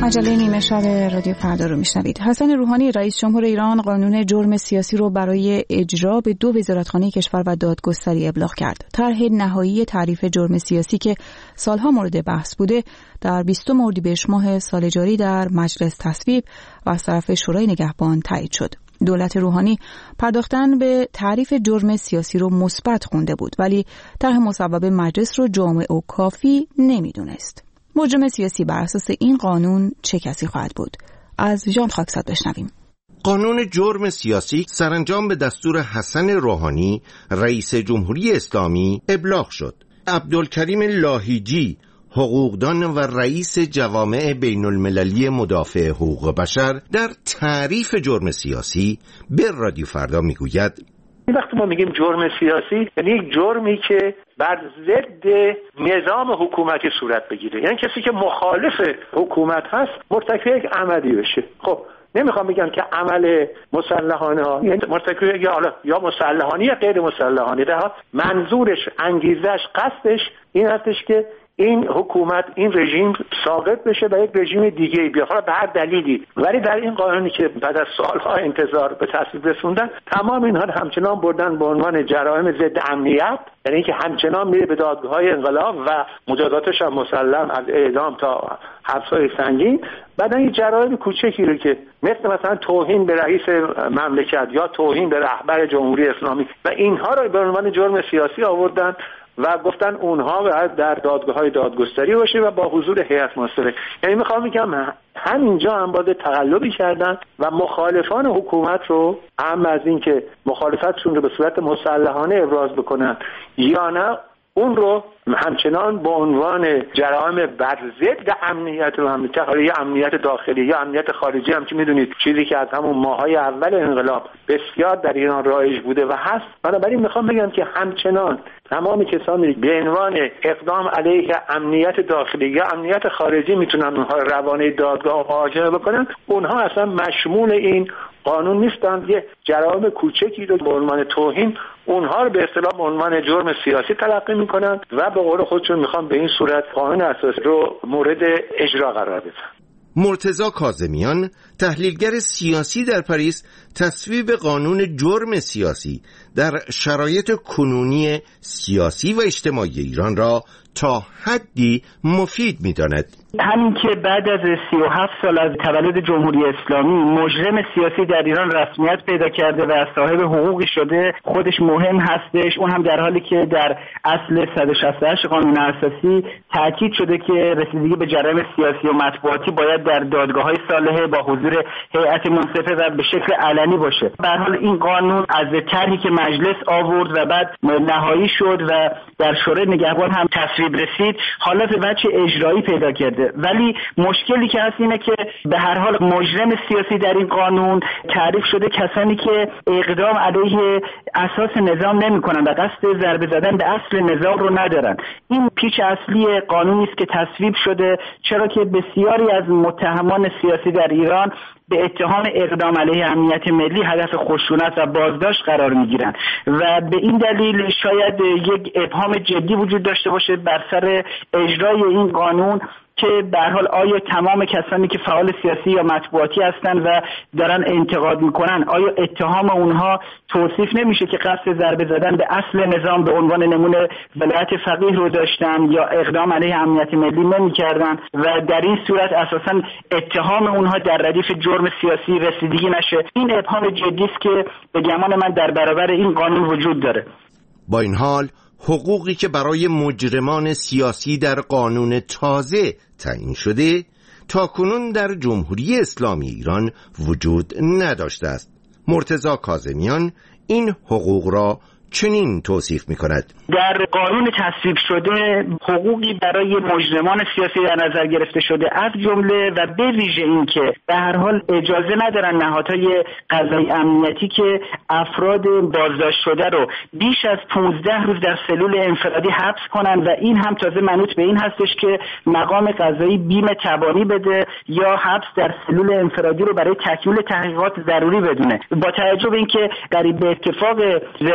مجله نیمه شب رادیو فردا رو میشنوید. حسن روحانی رئیس جمهور ایران قانون جرم سیاسی رو برای اجرا به دو وزارتخانه کشور و دادگستری ابلاغ کرد. طرح نهایی تعریف جرم سیاسی که سالها مورد بحث بوده در بیستم اردیبهشت ماه سال جاری در مجلس تصویب و از طرف شورای نگهبان تایید شد. دولت روحانی پرداختن به تعریف جرم سیاسی رو مثبت خونده بود، ولی طرح مصوب مجلس رو جامع و کافی نمیدونست. مجرم سیاسی بر اساس این قانون چه کسی خواهد بود؟ از ژان خاکساد بشنویم. قانون جرم سیاسی سرانجام به دستور حسن روحانی رئیس جمهوری اسلامی ابلاغ شد. عبدالکریم لاهیجی حقوقدان و رئیس جوامع بین المللی مدافع حقوق بشر در تعریف جرم سیاسی به رادیو فردا میگوید وقتی ما میگیم جرم سیاسی یعنی یک جرمی که بر ضد نظام حکومتی صورت بگیره، یعنی کسی که مخالف حکومت هست مرتکب یک عملی بشه. خب نمیخوام بگم که عمل مسلحانه ها یعنی مرتکب یا حالا یا مسلحانه یا غیر مسلحانه، ده منظورش انگیزش قصدش این هستش که این حکومت این رژیم ساقط بشه و یک رژیم دیگه بیاد، حالا به هر دلیلی. ولی در این قانونی که بعد از سالها انتظار به تصویب رسوندن، تمام اینها همچنان بردن به عنوان جرایم ضد امنیت، یعنی اینکه همچنان میره به دادگاه‌های انقلاب و مجازاتش هم مسلم از اعدام تا حبس‌های سنگین. بعد این جرایم کوچکی رو که مثل مثلا توهین به رئیس مملکت یا توهین به رهبر جمهوری اسلامی و اینها رو به عنوان جرم سیاسی آوردن و گفتن اونها باید در دادگاه‌های دادگستری باشه و با حضور هیئت مؤثره. یعنی میخوام بگم همینجا هم باید تقلبی کردن و مخالفان حکومت رو هم از این که مخالفتشون رو به صورت مسلحانه ابراز بکنن یا نه اون رو همچنان به عنوان جرایم بر ضد امنیت و امنیت یا امنیت داخلی یا امنیت خارجی هم که میدونید چیزی که از همون ماهای اول انقلاب بسیار در ایران رایج بوده و هست. بنابراین میخوام بگم که همچنان تمام کسانی به عنوان اقدام علیه امنیت داخلی یا امنیت خارجی میتونن اونها روانه دادگاه محاکمه بکنن، اونها اصلا مشمول این قانون نیستن. یه جرایم کوچکی رو به عنوان توهین اونها رو به اصطلاح به عنوان جرم سیاسی تلقی میکنن و به قول خودشون میخوان به این صورت قانون اساسی رو مورد اجرا قرار بدن. مرتضی کاظمیان تحلیلگر سیاسی در پاریس تصویب قانون جرم سیاسی در شرایط کنونی سیاسی و اجتماعی ایران را تا حدی مفید می‌داند. همین که بعد از سی و هفت سال از تولد جمهوری اسلامی مجرم سیاسی در ایران رسمیت پیدا کرده و صاحب حقوقی شده خودش مهم هستش. اون هم در حالی که در اصل صد و شصت و هشت قانون اساسی تاکید شده که رسیدگی به جرایم سیاسی و مطبوعاتی باید در دادگاه‌های صالحه با حضور هیئت منصفه و به شکل علنی باشه. به هر حال این قانون از طرحی که مجلس آورد و بعد نهایی شد و در شورای نگهبان هم تصویب رسید حالت وجه اجرایی پیدا کرده. ولی مشکلی که هست اینه که به هر حال مجرم سیاسی در این قانون تعریف شده کسانی که اقدام علیه اساس نظام نمی‌کنند و قصد ضربه زدن به اصل نظام رو ندارن. این پیچ اصلی قانونی است که تصویب شده، چرا که بسیاری از متهمان سیاسی در ایران به اتهام اقدام علیه امنیت ملی هدف خشونت و بازداشت قرار میگیرند و به این دلیل شاید یک ابهام جدی وجود داشته باشه بر سر اجرای این قانون که به هر حال آیا تمام کسانی که فعال سیاسی یا مطبوعاتی هستند و دارن انتقاد میکنن آیا اتهام اونها توصیف نمیشه که قصد ضربه زدن به اصل نظام به عنوان نمونه ولایت فقیه رو داشتن یا اقدام علیه امنیت ملی نمیکردن و در این صورت اساسا اتهام اونها در ردیف جرم سیاسی رسیدگی نشه. این ابهام جدی است که به گمان من در برابر این قانون وجود داره. با این حال حقوقی که برای مجرمان سیاسی در قانون تازه تعیین شده تاکنون در جمهوری اسلامی ایران وجود نداشته است. مرتضی کاظمیان این حقوق را چنین توصیف می‌کند: در قانون تصویب شده حقوقی برای مجرمان سیاسی در نظر گرفته شده، از جمله و به ویژه این که به هر حال اجازه ندارن نهادهای قضایی امنیتی که افراد بازداشت شده رو بیش از پانزده روز در سلول انفرادی حبس کنن و این هم تازه منوط به این هستش که مقام قضایی بیم تبانی بده یا حبس در سلول انفرادی رو برای تکمیل تحقیقات ضروری بدونه. با توجه به اینکه قریب به اتفاق زندانیان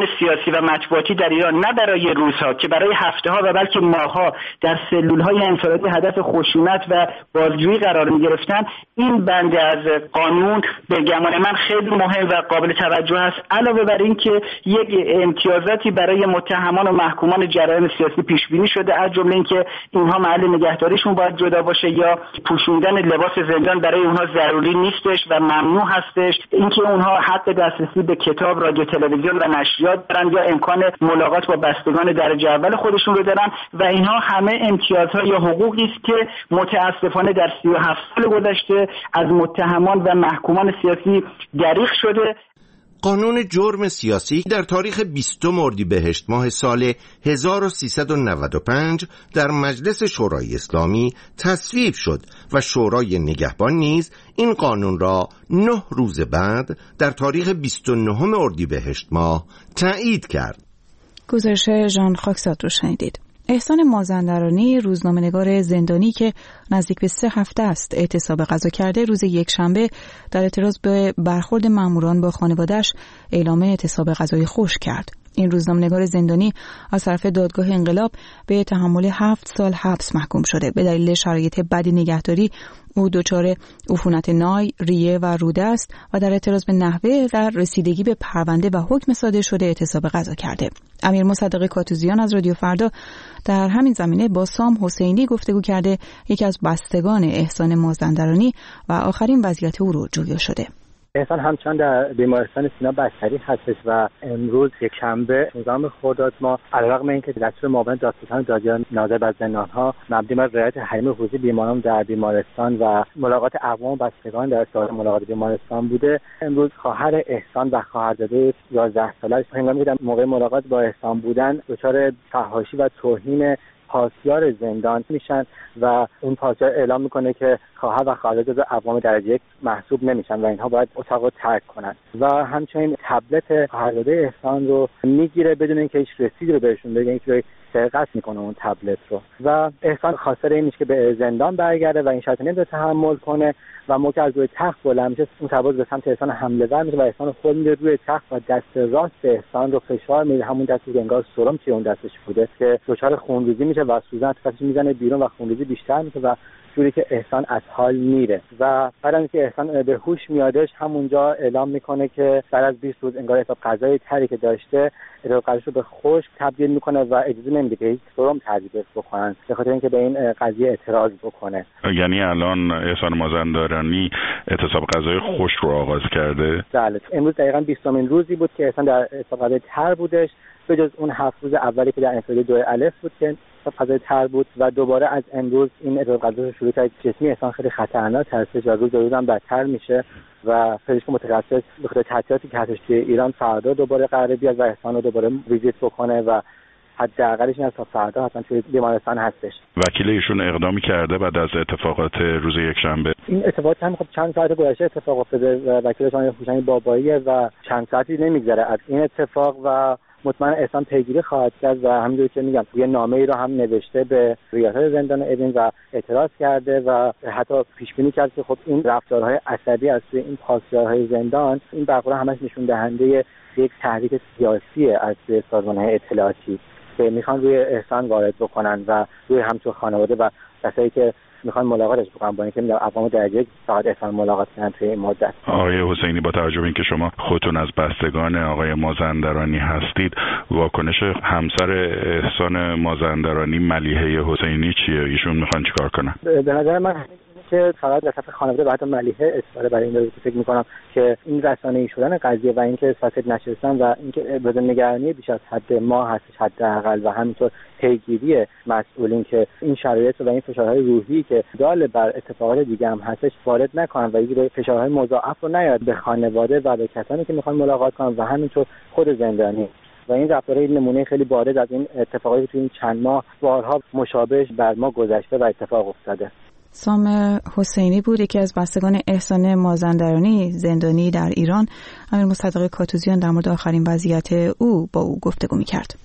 سیاسی و مطبوعاتی در ایران نه برای روزها که برای هفته‌ها و بلکه ماه‌ها در سلول‌های انفرادی هدف خشونت و بازجویی قرار می‌گرفتند، این بند از قانون به گمان من خیلی مهم و قابل توجه است. علاوه بر این که یک امتیازاتی برای متهمان و محکومان جرایم سیاسی پیش بینی شده، از جمله اینکه اینها محل نگهداریشون باید جدا باشه یا پوشوندن لباس زندان برای اونها ضروری نیستش و ممنوع هستش، اینکه اونها حق دسترسی به کتاب، رادیو، تلویزیون و نشریات دارن یا امکان ملاقات با بستگان درجه اول خودشون رو دارن و اینها همه امتیازها یا حقوقی است که متاسفانه در سی و هفت سال گذشته از متهمان و محکومان سیاسی دریغ شده. قانون جرم سیاسی در تاریخ بیستم اردیبهشت ماه سال هزار و سیصد و نود و پنج در مجلس شورای اسلامی تصویب شد و شورای نگهبان نیز این قانون را نه روز بعد در تاریخ بیست و نهم اردیبهشت ماه تایید کرد. گزارش ژان خاکساد رو شنیدید. احسان مازندرانی، روزنامه‌نگار زندانی که نزدیک به سه هفته است اعتصاب غذا کرده، روز یکشنبه در اعتراض به برخورد ماموران با خانواده‌اش اعلام اعتصاب غذای خشک کرد. این روزنامه‌نگار زندانی از طرف دادگاه انقلاب به تحمل هفت سال حبس محکوم شده. به دلیل شرایط بد نگهداری او دچار عفونت نای، ریه و روده است و در اعتراض به نحوه در رسیدگی به پرونده و حکم صادر شده اعتصاب غذا کرده. امیر مصدق کاتوزیان از رادیو فردا در همین زمینه با سام حسینی گفتگو کرده، یکی از بستگان احسان مازندرانی، و آخرین وضعیت او رو جویا شده. احسان همچنان در بیمارستان سینا بستری هستش و امروز یک شنبه نظام خرداد ما علیرغم اینکه دستور معاون دادستان دادیان ناظر بر زندان‌ها مبنی بر رعایت حریم حضوری بیماران در بیمارستان و ملاقات اقوام و بستگان در ساعات ملاقات بیمارستان بوده، امروز خواهر احسان و خواهرزاده یازده سالش هنگامی که در موقع ملاقات با احسان بودن دچار فحاشی و توهین پاسدار زندان میشن و اون پاسدار اعلام میکنه که خواهر و خواهرزاده به اقوام درجه یک محسوب نمیشن و اینها باید اتاق رو ترک کنن و همچنین تبلت خواهرزاده احسان رو میگیره بدون اینکه هیچ رسیدی رو بهشون بگه، اینکه سرقت میکنه اون تبلت رو و احسان خواستار این میشه که به زندان برگرده و این شرط نمیتونه تحمل کنه و موقع از روی تخت بلند میشه اون تباز به سمت احسان حمله ور میشه و احسان خود میره روی تخت و دست راست احسان رو فشار میده، همون دستی که انگار سرم توی اون دستش بوده که دچار خونریزی میشه و سوزن تو میزنه بیرون و خونریزی بیشتر میشه و جوری که احسان از حال میره و بعد از اینکه احسان به هوش میادش همونجا اعلام میکنه که بعد از بیست روز انگار حساب غذای تری که داشته حساب غذاش رو به خشک تبدیل میکنه و اجازه نمیده که هیچ سرم تجویز بکنن به خاطر اینکه به این قضیه اعتراض بکنه. یعنی الان احسان مازندرانی اعتصاب غذای خشک رو آغاز کرده؟ بله، امروز دقیقاً بیستمین روزی بود که احسان در حساب غذای تر بودش، به جز اون هفت روز اولی که در انفرادی دو الف بود که غذای تر بود و دوباره از امروز این اعتصاب غذا شروع کرد. جسمی احسان خیلی خطرناک هستش و روز به روز هم بدتر میشه و پزشک متخصص به خاطر تحقیقاتی که هستش توی ایران فردا دوباره قراره بیاد و احسان رو دوباره ویزیت بکنه و حداقلش این از تا فردا حتما توی بیمارستان هستش. وکیل ایشون اقدامی کرده بعد از اتفاقات روز یکشنبه؟ این اتفاقات هم خب چند ساعت گذشته اتفاق افتاده و وکیلشون هوشنگ باباییه و چند ساعتی نمیگذره از این اتفاق و مطمئن احسان پیگیری خواهد کرد و همونجوری که میگم یه نامه‌ای رو هم نوشته به ریاست زندان اوین و اعتراض کرده و حتی پیش بینی کرد که خب این رفتارهای عصبی از توی این پاسدارهای زندان این برخورد همش نشون دهنده یک تحریک سیاسی از سازمان‌های اطلاعاتی که میخوان روی احسان وارد بکنن و روی همچون خانواده و کسایی که میخوان ملاقاتش بکنن با اینکه میگم اقوام درجه فقط احسان ملاقات کردن توی این مدت. آقای حسینی، با توجه به اینکه شما خودتون از بستگان آقای مازندرانی هستید، واکنش همسر احسان مازندرانی ملیحه حسینی چیه؟ ایشون میخوان چیکار کنن؟ به نظر من که فقط وسط خانواده و حتی ملیحه اصرار برای این رو فکر میکنم که این رسانه‌ای شدن قضیه و اینکه ساکت نشستن و اینکه بدون نگرانی بیش از حد ما هستش حداقل و همینطور پیگیری مسئولین که این شرایط و این فشارهای روحی که دال بر اتفاقات دیگه هم هستش وارد نکنن و این فشارهای مضاعف رو نیاد به خانواده و به کسانی که میخوان ملاقات کنن و همینطور خود زندانی و این رفتارهای نمونه خیلی بارز از این اتفاقاتی که تو این چند ماه بارها مشابه بر ما گذشته و اتفاق افتاده. سام حسینی بود، یکی از بستگان احسان مازندرانی زندانی در ایران. امیر مصدق کاتوزیان در مورد آخرین وضعیت او با او گفتگو می‌کرد.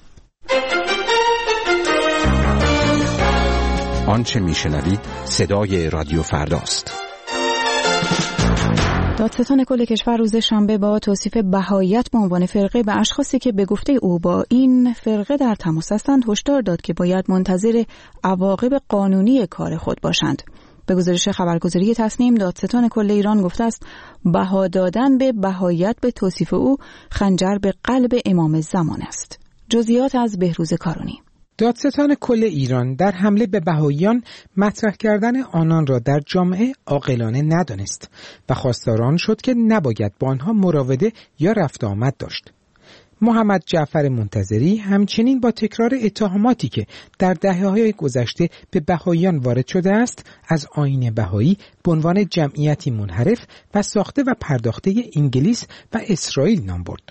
آنچه می‌شنوید صدای رادیو فرداست. دادستان کل کشور روز شنبه با توصیف بهاییت به عنوان فرقه به اشخاصی که به گفته او با این فرقه در تماس هستند هشدار داد که باید منتظر عواقب قانونی کار خود باشند. به گزارش خبرگزاری تصنیم، دادستان کل ایران گفته است بها دادن به بهاییت به توصیف او خنجر به قلب امام زمان است. جزئیات از بهروز کارونی. دادستان کل ایران در حمله به بهائیان مطرح کردن آنان را در جامعه عاقلانه ندانست و خواستار شد که نباید با آنها مراوده یا رفت آمد داشت. محمد جعفر منتظری همچنین با تکرار اتهاماتی که در دهه‌های گذشته به بهائیان وارد شده است، از آیین بهایی به عنوان جمعیتی منحرف و ساخته و پرداخته انگلیس و اسرائیل نام برد.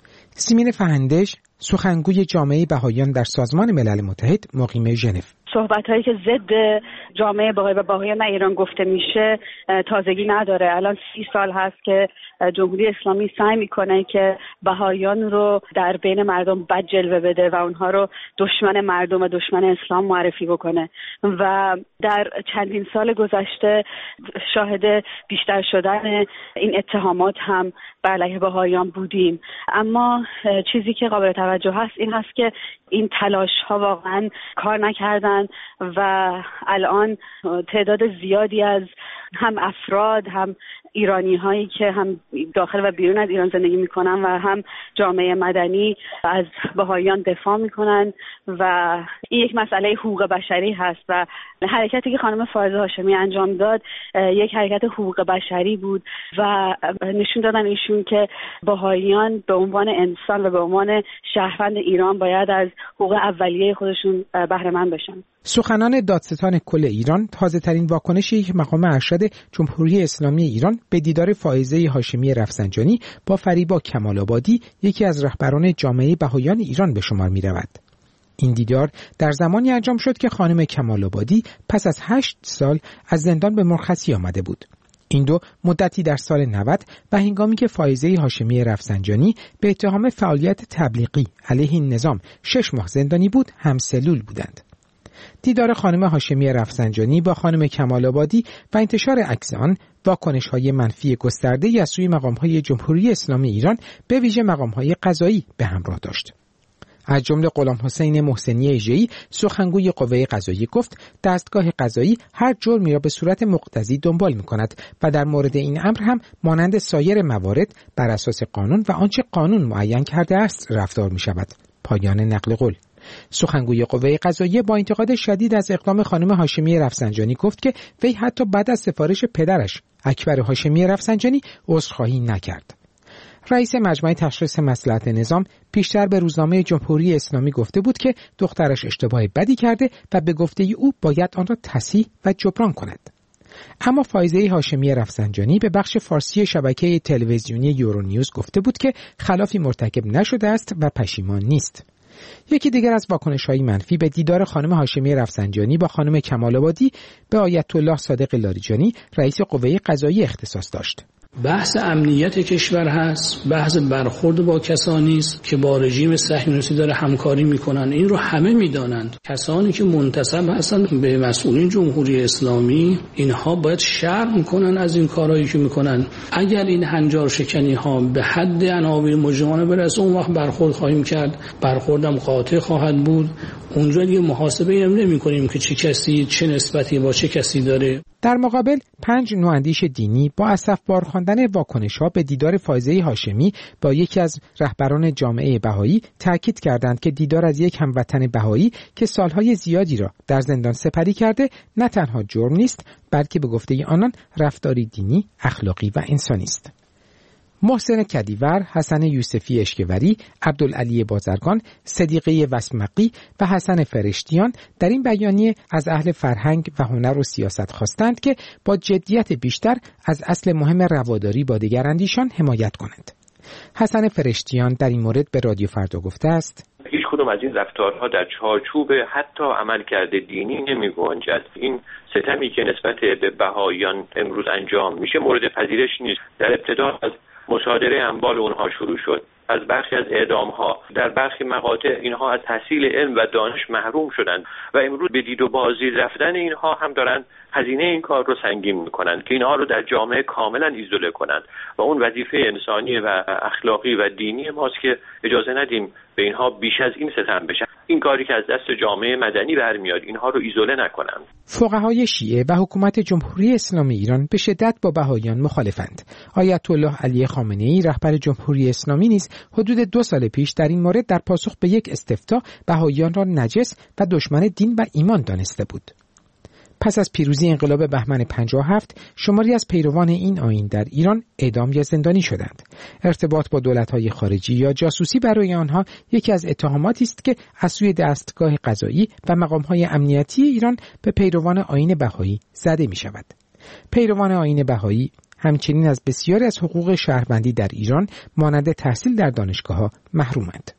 سیمین فهندش، سخنگوی جامعه بهائیان در سازمان ملل متحد مقیم ژنو: صحبت‌هایی که ضد جامعه بهایی و بهائیان در ایران گفته میشه تازگی نداره. الان سی سال هست که جمهوری اسلامی سعی میکنه که بهائیان رو در بین مردم بد جلوه بده و اونها رو دشمن مردم و دشمن اسلام معرفی بکنه و در چندین سال گذشته شاهد بیشتر شدن این اتهامات هم بر علیه بهائیان بودیم. اما چیزی که قابل توجه هست این هست که این تلاش ها واقعا کار نکردن و الان تعداد زیادی از هم افراد، هم ایرانی هایی که هم داخل و بیرون از ایران زندگی میکنن و هم جامعه مدنی از بهائیان دفاع میکنن و این یک مسئله حقوق بشری هست و حرکتی که خانم فائزه هاشمی انجام داد یک حرکت حقوق بشری بود و نشون دادن ایشون که بهائیان به عنوان انسان و به عنوان شهروند ایران باید از حقوق اولیه خودشون بهره مند بشن. سخنان دادستان کل ایران تازه ترین واکنش یک مقام ارشد جمهوری اسلامی ایران به دیدار فائزه هاشمی رفسنجانی با فریبا کمال‌آبادی، یکی از رهبران جامعه بهائیان ایران، به شمار می رود. این دیدار در زمانی انجام شد که خانم کمال‌آبادی پس از هشت سال از زندان به مرخصی آمده بود. این دو مدتی در سال نود و هنگامی که فائزه هاشمی رفسنجانی به اتهام فعالیت تبلیغی علیه این نظام شش ماه زندانی بود، هم سلول بودند. دیدار خانم هاشمی رفسنجانی با خانم کمال‌آبادی و انتشار عکس آن واکنش‌های منفی گسترده‌ای از سوی مقام‌های جمهوری اسلامی ایران به ویژه مقام‌های قضایی به همراه داشت. از جمله غلام حسین محسنی اژه‌ای، سخنگوی قوه قضاییه، گفت دستگاه قضایی هر جرمی را به صورت مقتضی دنبال می‌کند و در مورد این امر هم مانند سایر موارد بر اساس قانون و آنچه قانون معین کرده است رفتار می‌شود. پایان نقل قول. سخنگوی قوه قضاییه با انتقاد شدید از اقدام خانم هاشمی رفسنجانی گفت که وی حتی بعد از سفارش پدرش اکبر هاشمی رفسنجانی عذرخواهی نکرد. رئیس مجمع تشخیص مصلحت نظام پیشتر به روزنامه جمهوری اسلامی گفته بود که دخترش اشتباه بدی کرده و به گفته او باید آن را تصحیح و جبران کند. اما فائزه هاشمی رفسنجانی به بخش فارسی شبکه تلویزیونی یورونیوز گفته بود که خلافی مرتکب نشده است و پشیمان نیست. یکی دیگر از واکنش‌های منفی به دیدار خانم هاشمی رفسنجانی با خانم کمال‌آبادی به آیت الله صادق لاریجانی، رئیس قوه قضاییه، اختصاص داشت. بحث امنیت کشور هست، بحث برخورد با کسانی است که با رژیم صهیونیستی داره همکاری میکنن. این رو همه میدانند. کسانی که منتسب هستند به مسئولین جمهوری اسلامی، اینها باید شرم کنن از این کارهایی که میکنن. اگر این هنجار شکنی ها به حد عناوین مجرمانه برسه، اون وقت برخورد خواهیم کرد، برخوردم قاطع خواهد بود. اونجا دیگه محاسبه نمی کنیم که چه کسی چه نسبتی با چه کسی داره. در مقابل پنج نواندیش دینی با اسفبار خواندن واکنش‌ها به دیدار فائزه هاشمی با یکی از رهبران جامعه بهایی تاکید کردند که دیدار از یک هموطن بهایی که سالهای زیادی را در زندان سپری کرده نه تنها جرم نیست، بلکه به گفته آنان رفتاری دینی، اخلاقی و انسانی است. محسن کدیور، حسن یوسفی اشکوری، عبدالعلی بازرگان، صدیقه وسمقی و حسن فرشتیان در این بیانیه از اهل فرهنگ و هنر و سیاست خواستند که با جدیت بیشتر از اصل مهم رواداری با دیگراندیشان حمایت کنند. حسن فرشتیان در این مورد به رادیو فردا گفته است: هیچ کدوم از این رفتارها در چارچوب حتی عملکرد دینی نمی‌گنجد. این ستمی که نسبت به بهائیان امروز انجام میشه مورد پذیرش نیست. در ابتدا از مصادره اموال اونها شروع شد. از برخی از اعدام‌ها، در برخی مقاطع اینها از تحصیل علم و دانش محروم شدند و امروز به دید و بازدید رفتن اینها هم دارن هزینه این کار رو سنگین میکنن که اینها رو در جامعه کاملا ایزوله کنند و اون وظیفه انسانی و اخلاقی و دینی ماست که اجازه ندیم به اینها بیش از این ستم بشن. این کاری که از دست جامعه مدنی برمیاد اینها رو ایزوله نکنند. فقهای شیعه و حکومت جمهوری اسلامی ایران به شدت با بهائیان مخالفند. آیت الله علی خامنه‌ای رهبر جمهوری اسلامی نیز حدود دو سال پیش در این مورد در پاسخ به یک استفتاء بهائیان را نجس و دشمن دین و ایمان دانسته بود. پس از پیروزی انقلاب بهمن پنجاه و هفت شماری از پیروان این آیین در ایران اعدام یا زندانی شدند. ارتباط با دولت‌های خارجی یا جاسوسی برای آنها یکی از اتهاماتی است که از سوی دستگاه قضایی و مقام‌های امنیتی ایران به پیروان آیین بهایی زده می‌شود. پیروان آیین بهایی همچنین از بسیاری از حقوق شهروندی در ایران مانند تحصیل در دانشگاه‌ها محرومند.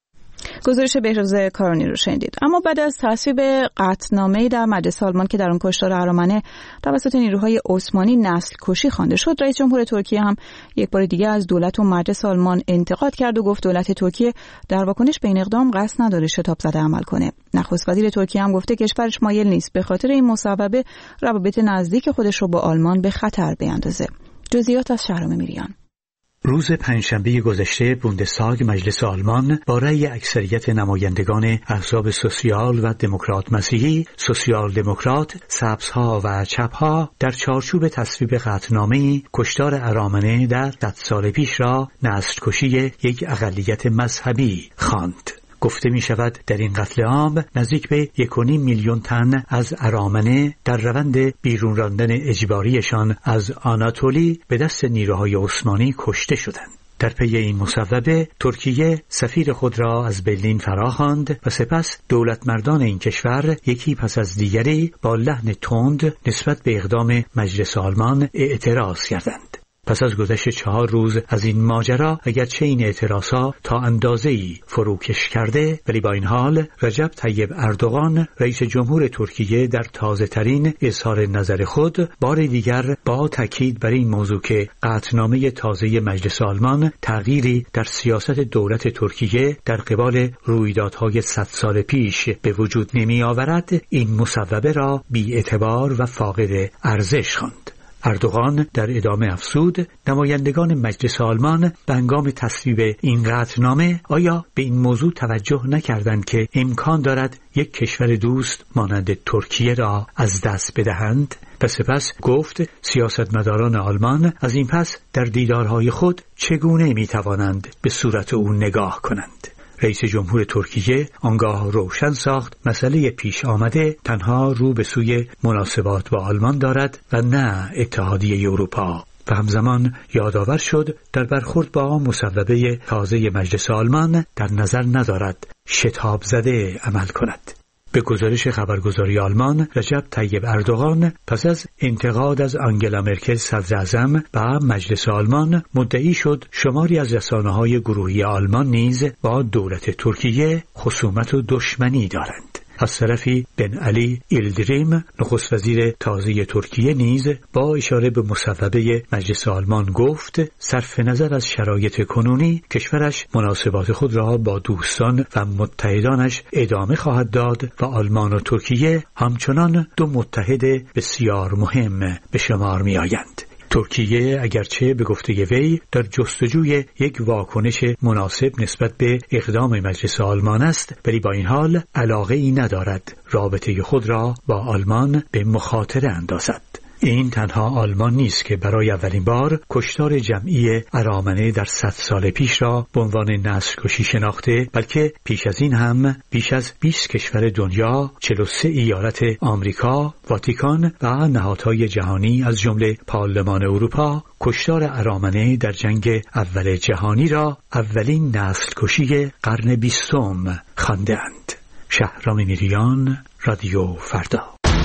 گزارش بهروز کارانی رو شنیدید. اما بعد از تصویب قطعنامه‌ای در مجلس آلمان که در آن کشتار ارامنه توسط نیروهای عثمانی نسل کشی خوانده شد، رئیس جمهور ترکیه هم یک بار دیگه از دولت و مجلس آلمان انتقاد کرد و گفت دولت ترکیه در واکنش به این اقدام قصد نداره شتاب زده عمل کنه. نخست وزیر ترکیه هم گفته کشورش مایل نیست به خاطر این مصوبه روابط نزدیک خودش رو با آلمان به خطر بیاندازه. جزئیات از شهرام میریان. روز پنجشنبه گذشته بوندستاگ مجلس آلمان با رأی اکثریت نمایندگان احزاب سوسیال و دموکرات مسیحی، سوسیال دموکرات، سبزها و چپها در چارچوب تصویب قطعنامه‌ای کشتار ارامنه در صد سال پیش را نسل‌کشی یک اقلیت مذهبی خواند. گفته می شود در این قتل عام نزدیک به یک و نیم میلیون تن از ارامنه در روند بیرون راندن اجباریشان از آناتولی به دست نیروهای عثمانی کشته شدند. در پی این مصوبه ترکیه سفیر خود را از برلین فراخواند و سپس دولتمردان این کشور یکی پس از دیگری با لحن تند نسبت به اقدام مجلس آلمان اعتراض کردند. پس از گذشت چهار روز از این ماجرا اگرچه این اعتراضها تا اندازه‌ای فروکش کرده، ولی با این حال رجب طیب اردوغان رئیس جمهور ترکیه در تازه ترین اظهار نظر خود بار دیگر با تاکید بر این موضوع که قطعنامه تازه مجلس آلمان تغییری در سیاست دولت ترکیه در قبال رویدادهای صد سال پیش به وجود نمی آورد، این مصوبه را بی اعتبار و فاقد ارزش خواند. اردوغان در ادامه افزود نمایندگان مجلس آلمان به هنگام تصویب این قطعنامه آیا به این موضوع توجه نکردند که امکان دارد یک کشور دوست مانند ترکیه را از دست بدهند؟ و سپس گفت سیاستمداران آلمان از این پس در دیدارهای خود چگونه میتوانند به صورت او نگاه کنند؟ رئیس جمهور ترکیه آنگاه روشن ساخت مسئله پیش آمده تنها رو به سوی مناسبات با آلمان دارد و نه اتحادیه اروپا و همزمان یادآور شد در برخورد با مصوبه تازه مجلس آلمان در نظر ندارد شتاب زده عمل کند. به گزارش خبرگزاری آلمان، رجب طیب اردوغان پس از انتقاد از آنگلا مرکل صدر اعظم و مجلس آلمان مدعی شد شماری از رسانه‌های گروهی آلمان نیز با دولت ترکیه خصومت و دشمنی دارند. از طرفی بن علی ایلدریم نخست وزیر تازه ترکیه نیز با اشاره به مصوبه مجلس آلمان گفت صرف نظر از شرایط کنونی کشورش مناسبات خود را با دوستان و متحدانش ادامه خواهد داد و آلمان و ترکیه همچنان دو متحد بسیار مهم به شمار می آیند. ترکیه اگرچه به گفته وی در جستجوی یک واکنش مناسب نسبت به اقدام مجلس آلمان است، ولی با این حال علاقه ای ندارد رابطه خود را با آلمان به مخاطره اندازد. این تنها آلمان نیست که برای اولین بار کشتار جمعی ارامنه در صد سال پیش را به عنوان نسل‌کشی شناخته، بلکه پیش از این هم بیش از بیست کشور دنیا، چهل و سه ایالت آمریکا، واتیکان و نهادهای جهانی از جمله پارلمان اروپا کشتار ارامنه در جنگ اول جهانی را اولین نسل‌کشی قرن بیستم خوانده‌اند. شهرام میریان، رادیو فردا.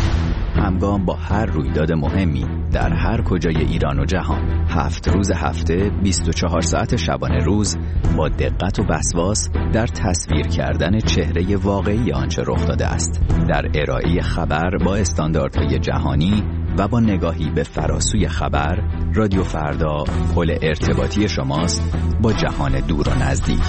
همگام با هر رویداد مهمی در هر کجای ایران و جهان، هفت روز هفته، بیست و چهار ساعت شبانه روز، با دقت و وسواس در تصویر کردن چهره واقعی آنچه رخ داده است، در ارائه خبر با استانداردهای جهانی و با نگاهی به فراسوی خبر، رادیو فردا پل ارتباطی شماست با جهان دور و نزدیک.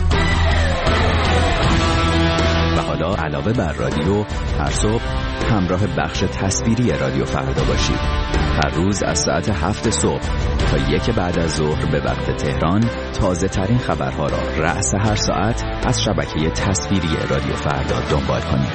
و حالا علاوه بر رادیو، هر صبح همراه بخش تصویری رادیو فردا باشید. هر روز از ساعت هفت صبح تا یک بعد از ظهر به وقت تهران تازه ترین خبرها را رأس هر ساعت از شبکه تصویری رادیو فردا دنبال کنید.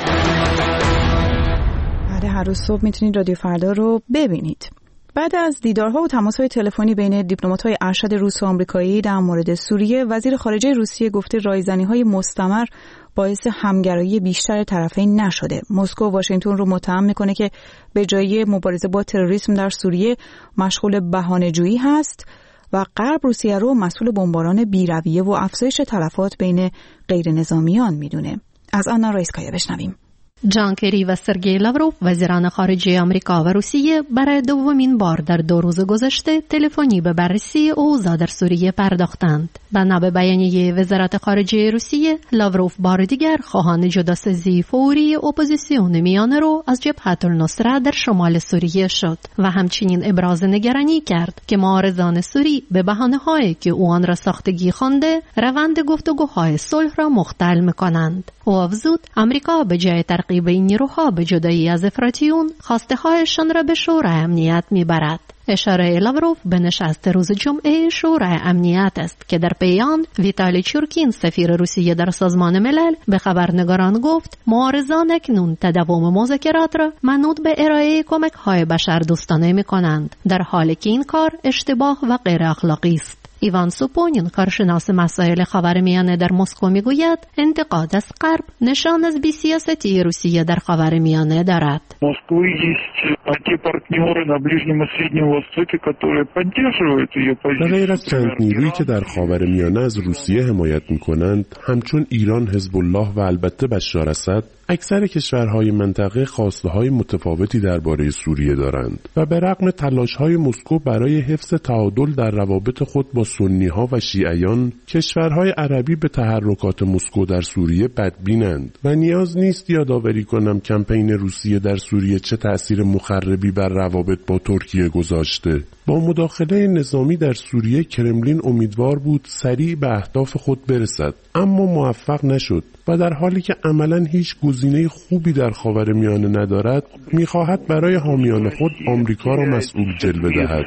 بعد هر روز صبح میتونید رادیو فردا رو ببینید. بعد از دیدارها و تماس‌های تلفنی بین دیپلمات‌های ارشد روس و آمریکایی در مورد سوریه، وزیر خارجه روسیه گفته رایزنی‌های مستمر باعث همگرایی بیشتر طرفین نشده. مسکو واشنگتن رو متهم میکنه که به جای مبارزه با تروریسم در سوریه مشغول بهانه‌جویی هست و غرب روسیه رو مسئول بمباران بی‌رویه و افزایش تلفات بین غیر نظامیان میدونه. از آنا رایسکایا بشنویم. جان کری و سرگئی لاوروف وزیران خارجه آمریکا و روسیه برای دومین بار در دو روز گذشته تلفنی به بررسی اوضاع در سوریه پرداختند. بنا به بیانیه وزارت خارجه روسیه، لاوروف بار دیگر خواهان جداسازی فوری اپوزیسیون میانه رو از جبهت النصره در شمال سوریه شد و همچنین ابراز نگرانی کرد که معارضان سوری به بهانه‌هایی که او آن را ساختگی خوانده روند گفتگوهای صلح را مختل می‌کنند. او افزود آمریکا به جای ترغیب این نیروها به جدایی از افراطیون خواسته هایشان را به شورای امنیت میبرد. اشاره لاوروف به نشست روز جمعه شورای امنیت است که در پی آن ویتالی چورکین سفیر روسیه در سازمان ملل به خبرنگاران گفت معارضان اکنون تداوم مذاکرات را منوط به ارائه کمک های بشردوستانه می کنند، در حالی که این کار اشتباه و غیر اخلاقی است. ایوان سوپونین، کارشناس مسائل خاورمیانه در مسکو، میگوید انتقاد از غرب نشان از بی‌سیاستی روسیه در خاورمیانه دارد. مسکو است تی پارتنرها на ближнем и среднем востоке, которые поддерживают ее позицию. غیر از چند نیرویی که در خاورمیانه از روسیه حمایت می‌کنند، همچون ایران، حزب الله و البته بشار اسد، اکثر کشورهای منطقه خواسته‌های متفاوتی درباره سوریه دارند و به رغم تلاش‌های مسکو برای حفظ تعادل در روابط خود با سنی‌ها و شیعیان، کشورهای عربی به تحرکات مسکو در سوریه بدبینند و نیاز نیست یادآوری کنم کمپین روسیه در سوریه چه تأثیر مخربی بر روابط با ترکیه گذاشته. با مداخله نظامی در سوریه کرملین امیدوار بود سریع به اهداف خود برسد، اما موفق نشد و در حالی که عملاً هیچ گزینه خوبی در خاورمیانه ندارد، می‌خواهد برای حامیان خود آمریکا را مسئول جلوه دهد.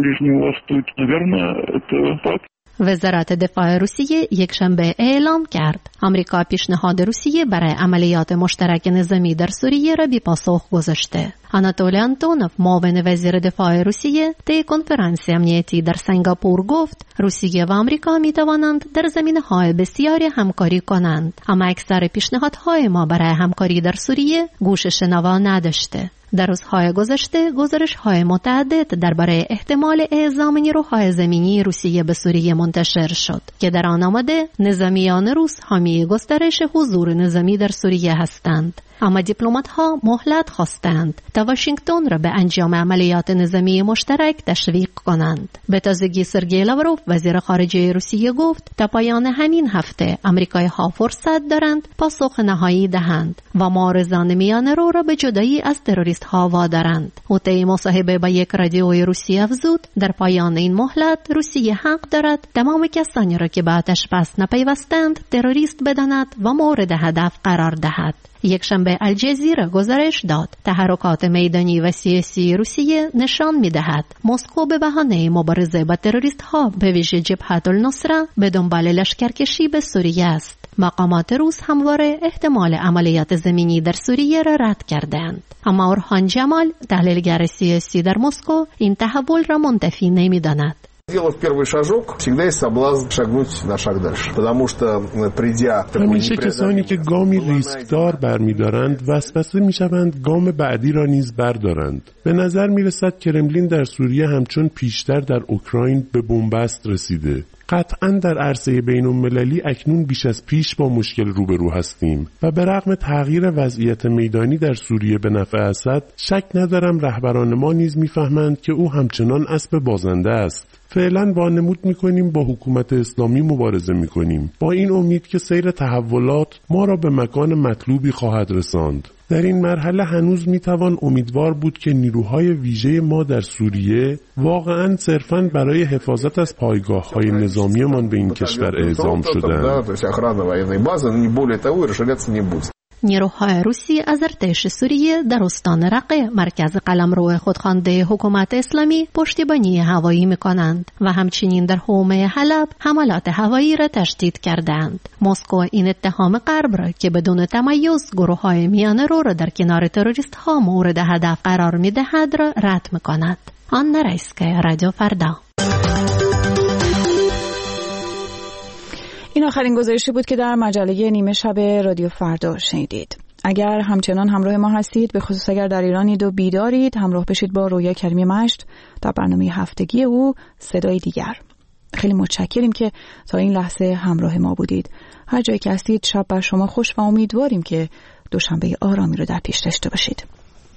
وزارت دفاع روسیه یکشنبه اعلام کرد آمریکا پیشنهاد روسیه برای عملیات مشترک نظامی در سوریه را بی پاسخ گذاشته. آناتولی آنتونوف، معاون وزیر دفاع روسیه، طی کنفرانسی امنیتی در سنگاپور گفت روسیه و آمریکا می توانند در زمینه‌های بسیاری همکاری کنند، اما اکثر پیشنهادهای ما برای همکاری در سوریه گوش شنوا نداشته. در روزهای گذشته گزارش‌های متعدد درباره احتمال اعزام نیروهای زمینی روسیه به سوریه منتشر شد که در آن آمده نظامیان روس حامی گسترش حضور نظامی در سوریه هستند، اما دیپلمات‌ها مهلت خواستند تا واشنگتن را به انجام عملیات نظامی مشترک تشویق کنند. به تازگی سرگئی لاوروف، وزیر خارجه روسیه، گفت تا پایان همین هفته آمریکایی‌ها فرصت دارند پاسخ نهایی دهند و معارضان میانه رو را به جدایی از تروریست‌ها وادارند. او طی مصاحبه با یک رادیوی روسیه افزود در پایان این مهلت روسیه حق دارد تمام کسانی را که به آتش بس نپیوستند تروریست بداند و مورد هدف قرار دهد. یک شنبه الجزیره گزارش داد تحرکات میدانی و سیاسی روسیه نشان می‌دهد مسکو به بهانه مبارزه با تروریست‌ها به ویژه جبهت النصره به دنبال لشکرکشی به سوریه است. مقامات روس همواره احتمال عملیات زمینی در سوریه را رد کردند، اما اورهان جمال، تحلیلگر سیاسی در مسکو، این تحول را منتفی نمی‌داند. Сделав первый шажок, всегда есть соблазн шагнуть на шаг дальше, потому что придя همیشه کسانی که گامی ریسکدار برمی‌دارند وسوسه می‌شوند گام بعدی را نیز بردارند. به نظر می‌رسد کرملین در سوریه همچون پیشتر در اوکراین به بنبست رسیده. قطعاً در عرصه بین‌المللی اکنون بیش از پیش با مشکل روبرو هستیم و به رغم تغییر وضعیت میدانی در سوریه به نفع اسد، شک ندارم رهبران ما نیز می‌فهمند که او همچنان اسب بازنده است. فعلا وانمود می‌کنیم با حکومت اسلامی مبارزه می‌کنیم، با این امید که سیر تحولات ما را به مکان مطلوبی خواهد رساند. در این مرحله هنوز میتوان امیدوار بود که نیروهای ویژه ما در سوریه واقعاً صرفاً برای حفاظت از پایگاه‌های نظامیمان به این کشور اعزام شدند. نیروهای روسی از ارتش سوریه در استان رقه مرکز قلمرو خودخوانده حکومت اسلامی پشتیبانی هوایی می‌کنند و همچنین در حومه حلب حملات هوایی را تشدید کردند. مسکو این اتهام غرب را که بدون تمایز گروه‌های میانه رو را در کنار تروریست‌ها مورد هدف قرار می‌دهد را رد می‌کند. آن رئیسکای رادیو فردا. این آخرین گزارشی بود که در مجله نیمه شب رادیو فردا شنیدید. اگر همچنان همراه ما هستید، به خصوص اگر در ایرانید و بیدارید، همراه بشید با رویا کریمی مشت در برنامه هفتگی او صدای دیگر. خیلی متشکریم که تا این لحظه همراه ما بودید. هر جایی که هستید شب بر شما خوش و امیدواریم که دوشنبه آرامی رو در پیش داشته باشید.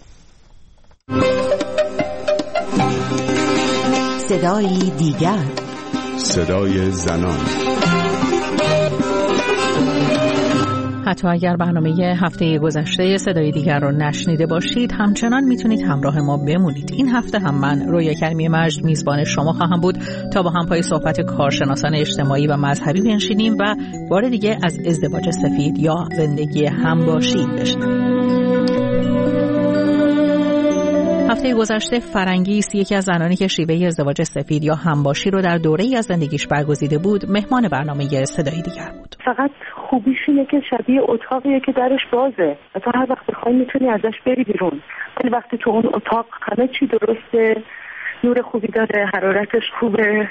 صدای دیگر، صدای زنان. حتی اگر برنامه هفته گذشته صدای دیگر رو نشنیده باشید، همچنان میتونید همراه ما بمونید. این هفته هم من رویا کریمی مجد میزبان شما خواهم بود تا با هم پای صحبت کارشناسان اجتماعی و مذهبی بنشینیم و بار دیگه از ازدواج سفید یا زندگی همباشی بشنویم. هفته گذشته فرنگیس، یکی از زنانی که شیوه ازدواج سفید یا همباشی رو در دوره‌ای از زندگیش برگزیده بود، مهمان برنامه صدای دیگر بود. فقط خوبیش اینه که شبیه اتاقیه که درش بازه و تو هر وقت بخوای میتونی ازش بری بیرون. ولی وقتی تو اون اتاق همه چی درسته، نور خوبی داره، حرارتش خوبه،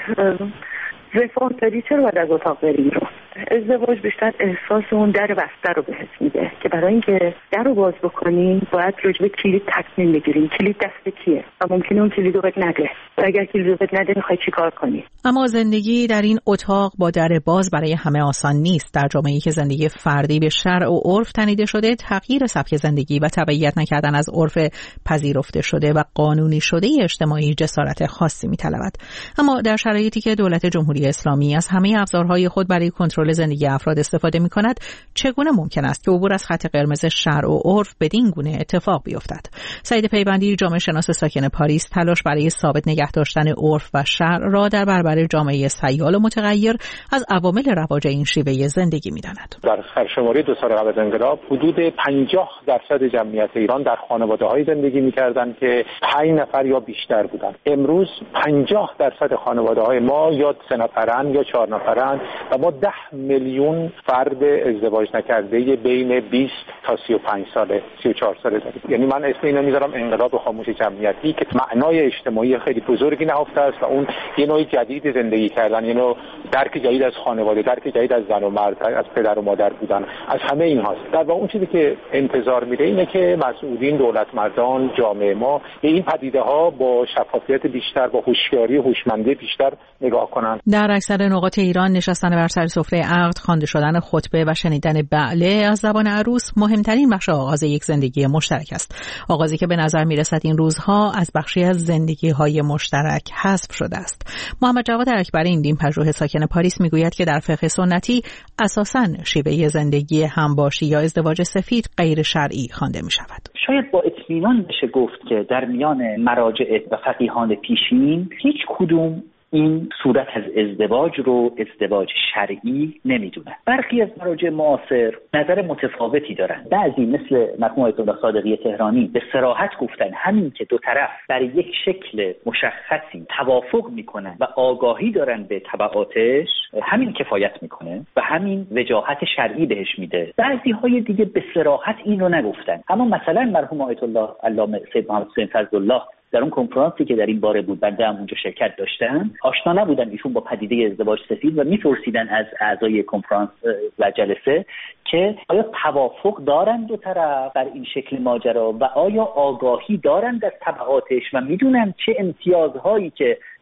رفاه داری، چرا باید از اتاق بری بیرون؟ ازدواج بیشتر احساس اون در بسته رو بهت میده که برای اینکه در رو باز بکنی باید راجب کلید تصمیم بگیریم. کلید دست کیه و ممکنه اون کلید رو بهت نده و اگر کلید رو بهت نده میخوای چی کار کنی؟ اما زندگی در این اتاق با در باز برای همه آسان نیست. در جامعه‌ای که زندگی فردی به شرع و عرف تنیده شده، تغییر سبک زندگی و تبعیت نکردن از عرف پذیرفته شده و قانونی شده اجتماعی جسارت خاصی میطلبد. اما در شرایطی که دولت جمهوری اسلامی از همه ابزارهای خود برای کنترل زندگی افراد استفاده می‌کند، چگونه ممکن است که عبور از خط قرمز شرع و عرف بدین گونه اتفاق بیفتد؟ سعید پیوندی، جامعه شناس ساکن پاریس، تلاش برای ثابت نگه داشتن عرف و شرع را در برابر جامعه سیال و متغیر از عوامل رواج این شیوه زندگی می‌داند. در سرشماری دو سال قبل از انقلاب حدود پنجاه درصد جمعیت ایران در خانواده‌های زندگی می‌کردند که پنج نفر یا بیشتر بودند. امروز پنجاه درصد خانواده‌های ما یا سه نفرن یا چهار نفرن و ما ده میلیون فرد ازدواج نکرده بین بیست تا سی و پنج ساله، سی و چهار ساله داریم. یعنی من اسم اینو میذارم انقلاب خاموش جمعیتی که معنای اجتماعی خیلی بزرگی نهفته است و اون یه نوع جدید زندگی کردن، یه نوع درک جدید از خانواده، درک جدید از زن و مرد، از پدر و مادر بودن، از همه اینهاست. در واقع اون چیزی که انتظار میره اینه که مسئولین، دولت مردان، جامعه ما به این پدیده ها با شفافیت بیشتر، با هوشیاری و هوشمندی بیشتر نگاه کنن. در اکثر نقاط ایران نشستن بر سر سفره عقد، خوانده شدن خطبه و شنیدن بعله از زبان عروس مهمترین بخش آغاز یک زندگی مشترک است. آغازی که به نظر میرسد این روزها از بخشی از زندگی‌های مشترک حذف شده است. محمد جواد اکبری، این دین پژوه ساکن پاریس، میگوید که در فقه سنتی اساساً شیوه زندگی همباشی یا ازدواج سفید غیر شرعی خوانده می‌شود. شاید با اطمینان بشه گفت که در میان مراجع و فقیهان پیشین هیچ کدوم این صورت از ازدواج رو ازدواج شرعی نمیدونن. برخی از مراجع معاصر نظر متفاوتی دارن. بعضی مثل مرحوم آیت الله صادقی تهرانی به صراحت گفتن همین که دو طرف برای یک شکل مشخصی توافق میکنن و آگاهی دارن به تبعاتش، همین کفایت میکنه و همین وجاهت شرعی بهش میده. بعضی های دیگه به صراحت این رو نگفتن. اما مثلا مرحوم آیت الله علامه سید محمد حسین فضلالله در اون کنفرانسی که در این باره بود، بنده هم اونجا شرکت داشتم، آشنا نبودن ایشون با پدیده ازدواج سفید و میپرسیدن از اعضای کنفرانس و جلسه که آیا توافق دارن دو طرف بر این شکل ماجرا و آیا آگاهی دارند از تبعاتش و میدونن چه امتیازهایی که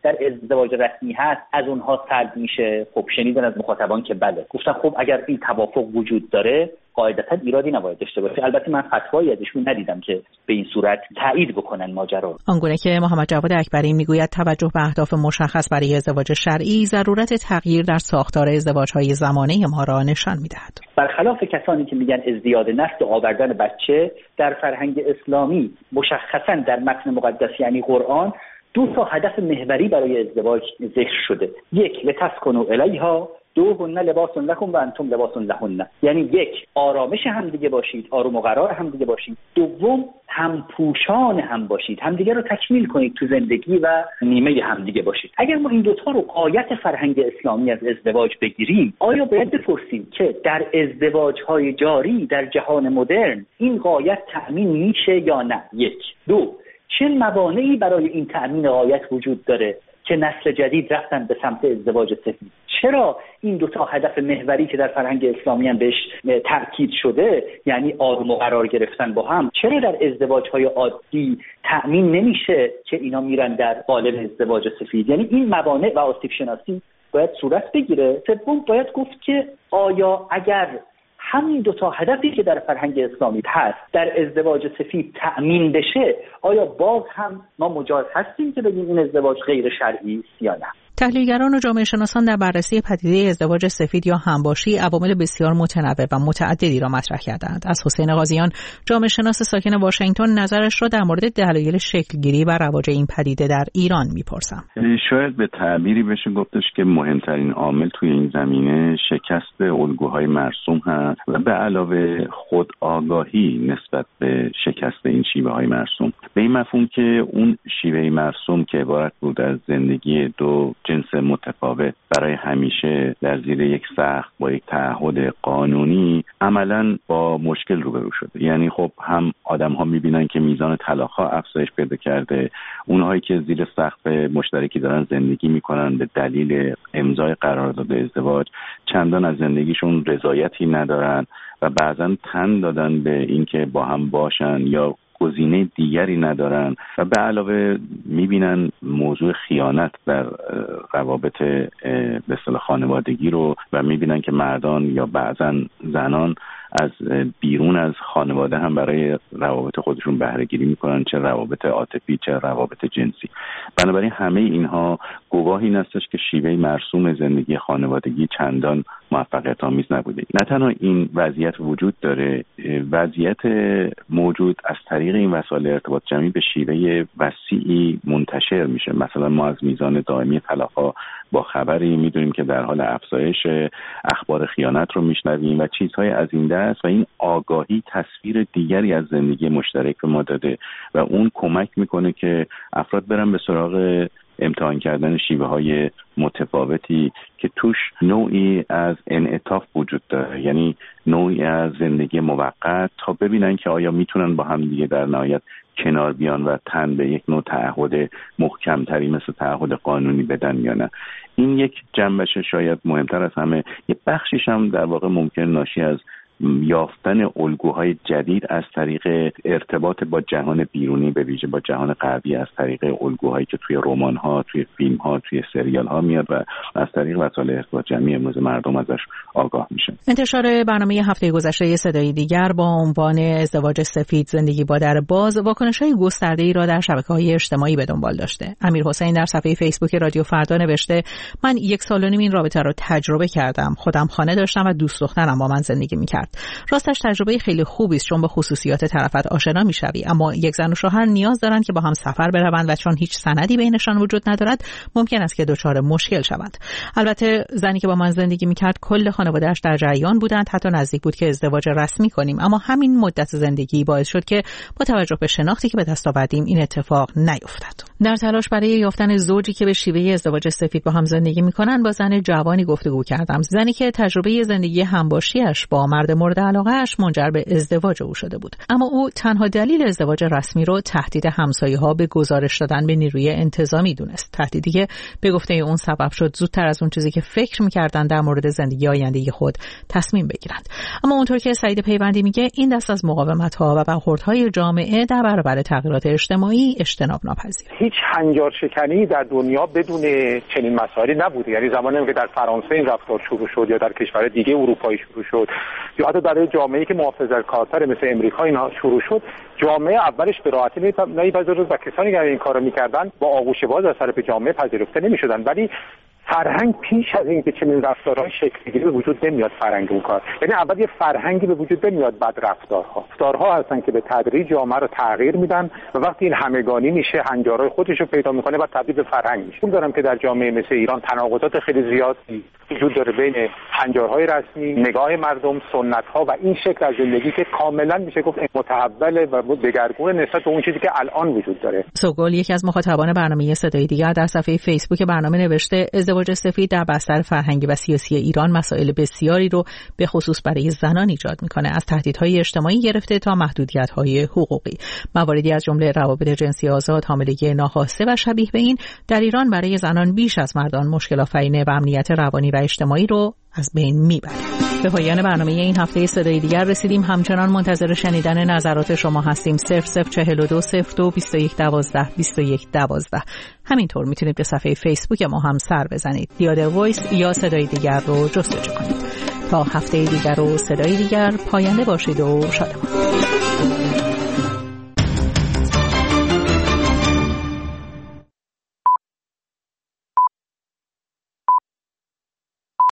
در ازدواج رسمی هست از اونها سلب میشه؟ خب شنیدن از مخاطبان که بله. گفتن خب اگر این توافق وجود داره قاعدتا ایرادی نباید داشته باشه. البته من فتوایی ازشون ندیدم که به این صورت تایید بکنن ماجرا. آنگونه که محمد جواد اکبری میگوید توجه به اهداف مشخص برای ازدواج شرعی ضرورت تغییر در ساختار ازدواج‌های زمانه ما را نشان می‌دهد. برخلاف کسانی که میگن ازدیاد نسل و آوردن بچه در فرهنگ اسلامی مشخصا در متن مقدس یعنی قرآن دو تا هدف محوری برای ازدواج ذکر شده. یک لتسکنوا الیها، دو هن لباس لکم و انتم لباس لهن. یعنی یک آرامش هم دیگه باشید، آروم و قرار هم دیگه باشید. دوم هم پوشان هم باشید، همدیگه رو تکمیل کنید تو زندگی و نیمه هم دیگه باشید. اگر ما این دوتا رو غایت فرهنگ اسلامی از ازدواج بگیریم، آیا باید بپرسیم که در ازدواج‌های جاری در جهان مدرن این غایت تأمین میشه یا نه؟ یک. دو، چه موانعی برای این تأمین غایت وجود داره که نسل جدید رفتن به سمت ازدواج سفید؟ چرا این دو تا هدف محوری که در فرهنگ اسلامی هم بهش تاکید شده، یعنی آروم و قرار گرفتن با هم، چرا در ازدواج‌های عادی تأمین نمیشه که اینا میرن در قالب ازدواج سفید؟ یعنی این موانع و آسیب شناسی باید صورت بگیره. سوم باید گفت که آیا اگر همین دو تا هدفی که در فرهنگ اسلامی هست در ازدواج سفید تأمین بشه، آیا باز هم ما مجاز هستیم که بگیم این ازدواج غیر شرعی است یا نه؟ تحلیلگران و جامعه شناسان در بررسی پدیده ازدواج سفید یا همباشی عوامل بسیار متنوع و متعددی را مطرح کردند. از حسین قاضیان، جامعه شناس ساکن واشنگتن، نظرش را در مورد دلایل شکلگیری و رواج این پدیده در ایران میپرسم. شاید به تعبیری بشه گفتش که مهمترین عامل توی این زمینه شکست الگوهای مرسوم هست و به علاوه خود آگاهی نسبت به شکست این شیوه های مرسوم، به این مفهوم که اون شیوه مرسوم که عبارت بود از زندگی دو جنس متفاوت برای همیشه در زیر یک سقف با یک تعهد قانونی عملاً با مشکل روبرو شده. یعنی خب هم آدم‌ها می‌بینن که میزان طلاق‌ها افزایش پیدا کرده، اونهایی که زیر سقف مشترکی دارن زندگی می‌کنن به دلیل امضای قرارداد ازدواج چندان از زندگیشون رضایتی ندارن و بعضاً تن دادن به اینکه با هم باشن یا گزینه دیگری ندارن و به علاوه میبینن موضوع خیانت در روابط به اصطلاح خانوادگی رو و میبینن که مردان یا بعضا زنان از بیرون از خانواده هم برای روابط خودشون بهره گیری میکنن، چه روابط عاطفی چه روابط جنسی. بنابراین همه اینها گواهی هستش که شیوه مرسوم زندگی خانوادگی چندان موفقیت آمیز نبوده. نه تنها این وضعیت وجود داره، وضعیت موجود از طریق این وسایل ارتباط جمعی به شیوه وسیعی منتشر میشه. مثلا ما از میزان دائمی طلاق‌ها با خبری میدونیم که در حال افزایش، اخبار خیانت رو میشنویم و چیزهای از این دست و این آگاهی تصویر دیگری از زندگی مشترک به ما داده و اون کمک میکنه که افراد برن به سراغ امتحان کردن شیوه های متفاوتی که توش نوعی از انعطاف وجود داره، یعنی نوعی از زندگی موقت، تا ببینن که آیا میتونن با هم دیگه در نهایت کنار بیان و تن به یک نوع تعهد محکمتری مثل تعهد قانونی بدن یا نه. این یک جنبش شاید مهمتر از همه. یه بخشیش هم در واقع ممکن ناشی از یافتن الگوهای جدید از طریق ارتباط با جهان بیرونی، به ویژه با جهان غربی، از طریق الگوهایی که توی رمان‌ها، توی فیلم‌ها، توی سریال‌ها میاد و از طریق وسایل ارتباط جمعی امروز مردم ازش آگاه میشن. انتشار برنامه هفته گذشته صدای دیگر با عنوان ازدواج سفید زندگی با در باز واکنش‌های گسترده‌ای را در شبکه‌های اجتماعی به دنبال داشته. امیر حسین در صفحه فیسبوک رادیو فردا نوشته: من یک سال و نیم این رابطه را تجربه کردم. خودم خانه داشتم و دوست دخترم با من زندگی می‌کرد. راستش تجربه خیلی خوبی است چون با خصوصیات طرفت آشنا میشوی، اما یک زن و شوهر نیاز دارند که با هم سفر بروند و چون هیچ سندی بینشان وجود ندارد ممکن است که دچار مشکل شوند. البته زنی که با من زندگی میکرد کل خانواده‌اش در جریان بودند، حتی نزدیک بود که ازدواج رسمی کنیم، اما همین مدت زندگی باعث شد که با توجه به شناختی که به دست آوردیم این اتفاق نیفتد. در تلاش برای یافتن زوجی که به شیوه ازدواج سفید با هم زندگی میکنند با زن جوانی گفتگو کردم، زنی که تجربه زندگی همباشیش با مرد مورد علاقه‌اش منجر به ازدواج او شده بود. اما او تنها دلیل ازدواج رسمی رو تهدید همسایه‌ها به گزارش دادن به نیروی انتظامی دونست. تهدیدی که به گفته اون سبب شد زودتر از اون چیزی که فکر می‌کردن در مورد زندگی آینده خود تصمیم بگیرند. اما اونطور که سعید پیوندی میگه این دست از مقاومت‌ها و برخوردهای جامعه در برابر تغییرات اجتماعی اجتناب ناپذیر. هیچ هنجار شکنی در دنیا بدون چنین مسائلی نبوده. یعنی زمانی که در فرانسه این رفتار شروع شد یا در کشور دیگه اروپایی شروع شد یا حتی در جامعه‌ای که محافظه‌کارتر مثل امریکا اینا شروع شد، جامعه اولش به راحتی نمی‌پذیرفت و کسانی که این کارو می‌کردن با آغوش باز از طرف جامعه پذیرفته نمی‌شدن. ولی فرهنگ پیش از این که چنین رفتارهای شکل بگیره به وجود نمیاد. فرهنگ اون کار یعنی اول یه فرهنگی به وجود نمیاد، بعد رفتارها رفتارها هستن که به تدریج جامعه رو تغییر میدن و وقتی این همگانی میشه، هنجارهای خودش رو پیدا میکنه و تبدیل به فرهنگ میشه. می‌دونم که در جامعه مثل ایران تناقضات خیلی زیادی وجود داره بین هنجارهای رسمی، نگاه مردم، سنت‌ها و این شکل از زندگی که کاملا میشه گفت متحول و دگرگون نسبت به اون چیزی که الان وجود داره. سوگل یکی از مخاطبان برنامه صدای دیگر در صفحه فیسبوک برنامه نوشته ازدواج سفید در بستر فرهنگی و سیاسی ایران مسائل بسیاری رو به خصوص برای زنان ایجاد میکنه، از تهدیدهای اجتماعی گرفته تا محدودیت‌های حقوقی. مواردی از جمله روابط جنسی آزاد، حاملگی ناخواسته و شبیه به این در ایران برای زنان بیش از مردان مشکل آفرینه و امنیت روانی و اجتماعی رو از بین میبره. به پایان برنامه این هفته صدای دیگر رسیدیم. همچنان منتظر شنیدن نظرات شما هستیم. صفر صفر چهل و دو صفر دو بیست و یک دوازده بیست و یک دوازده. همینطور میتونید به صفحه فیسبوک ما هم سر بزنید. دیاده وایس یا صدای دیگر رو جستجو کنید. تا هفته دیگر و صدای دیگر، پاینده باشید و شادمان.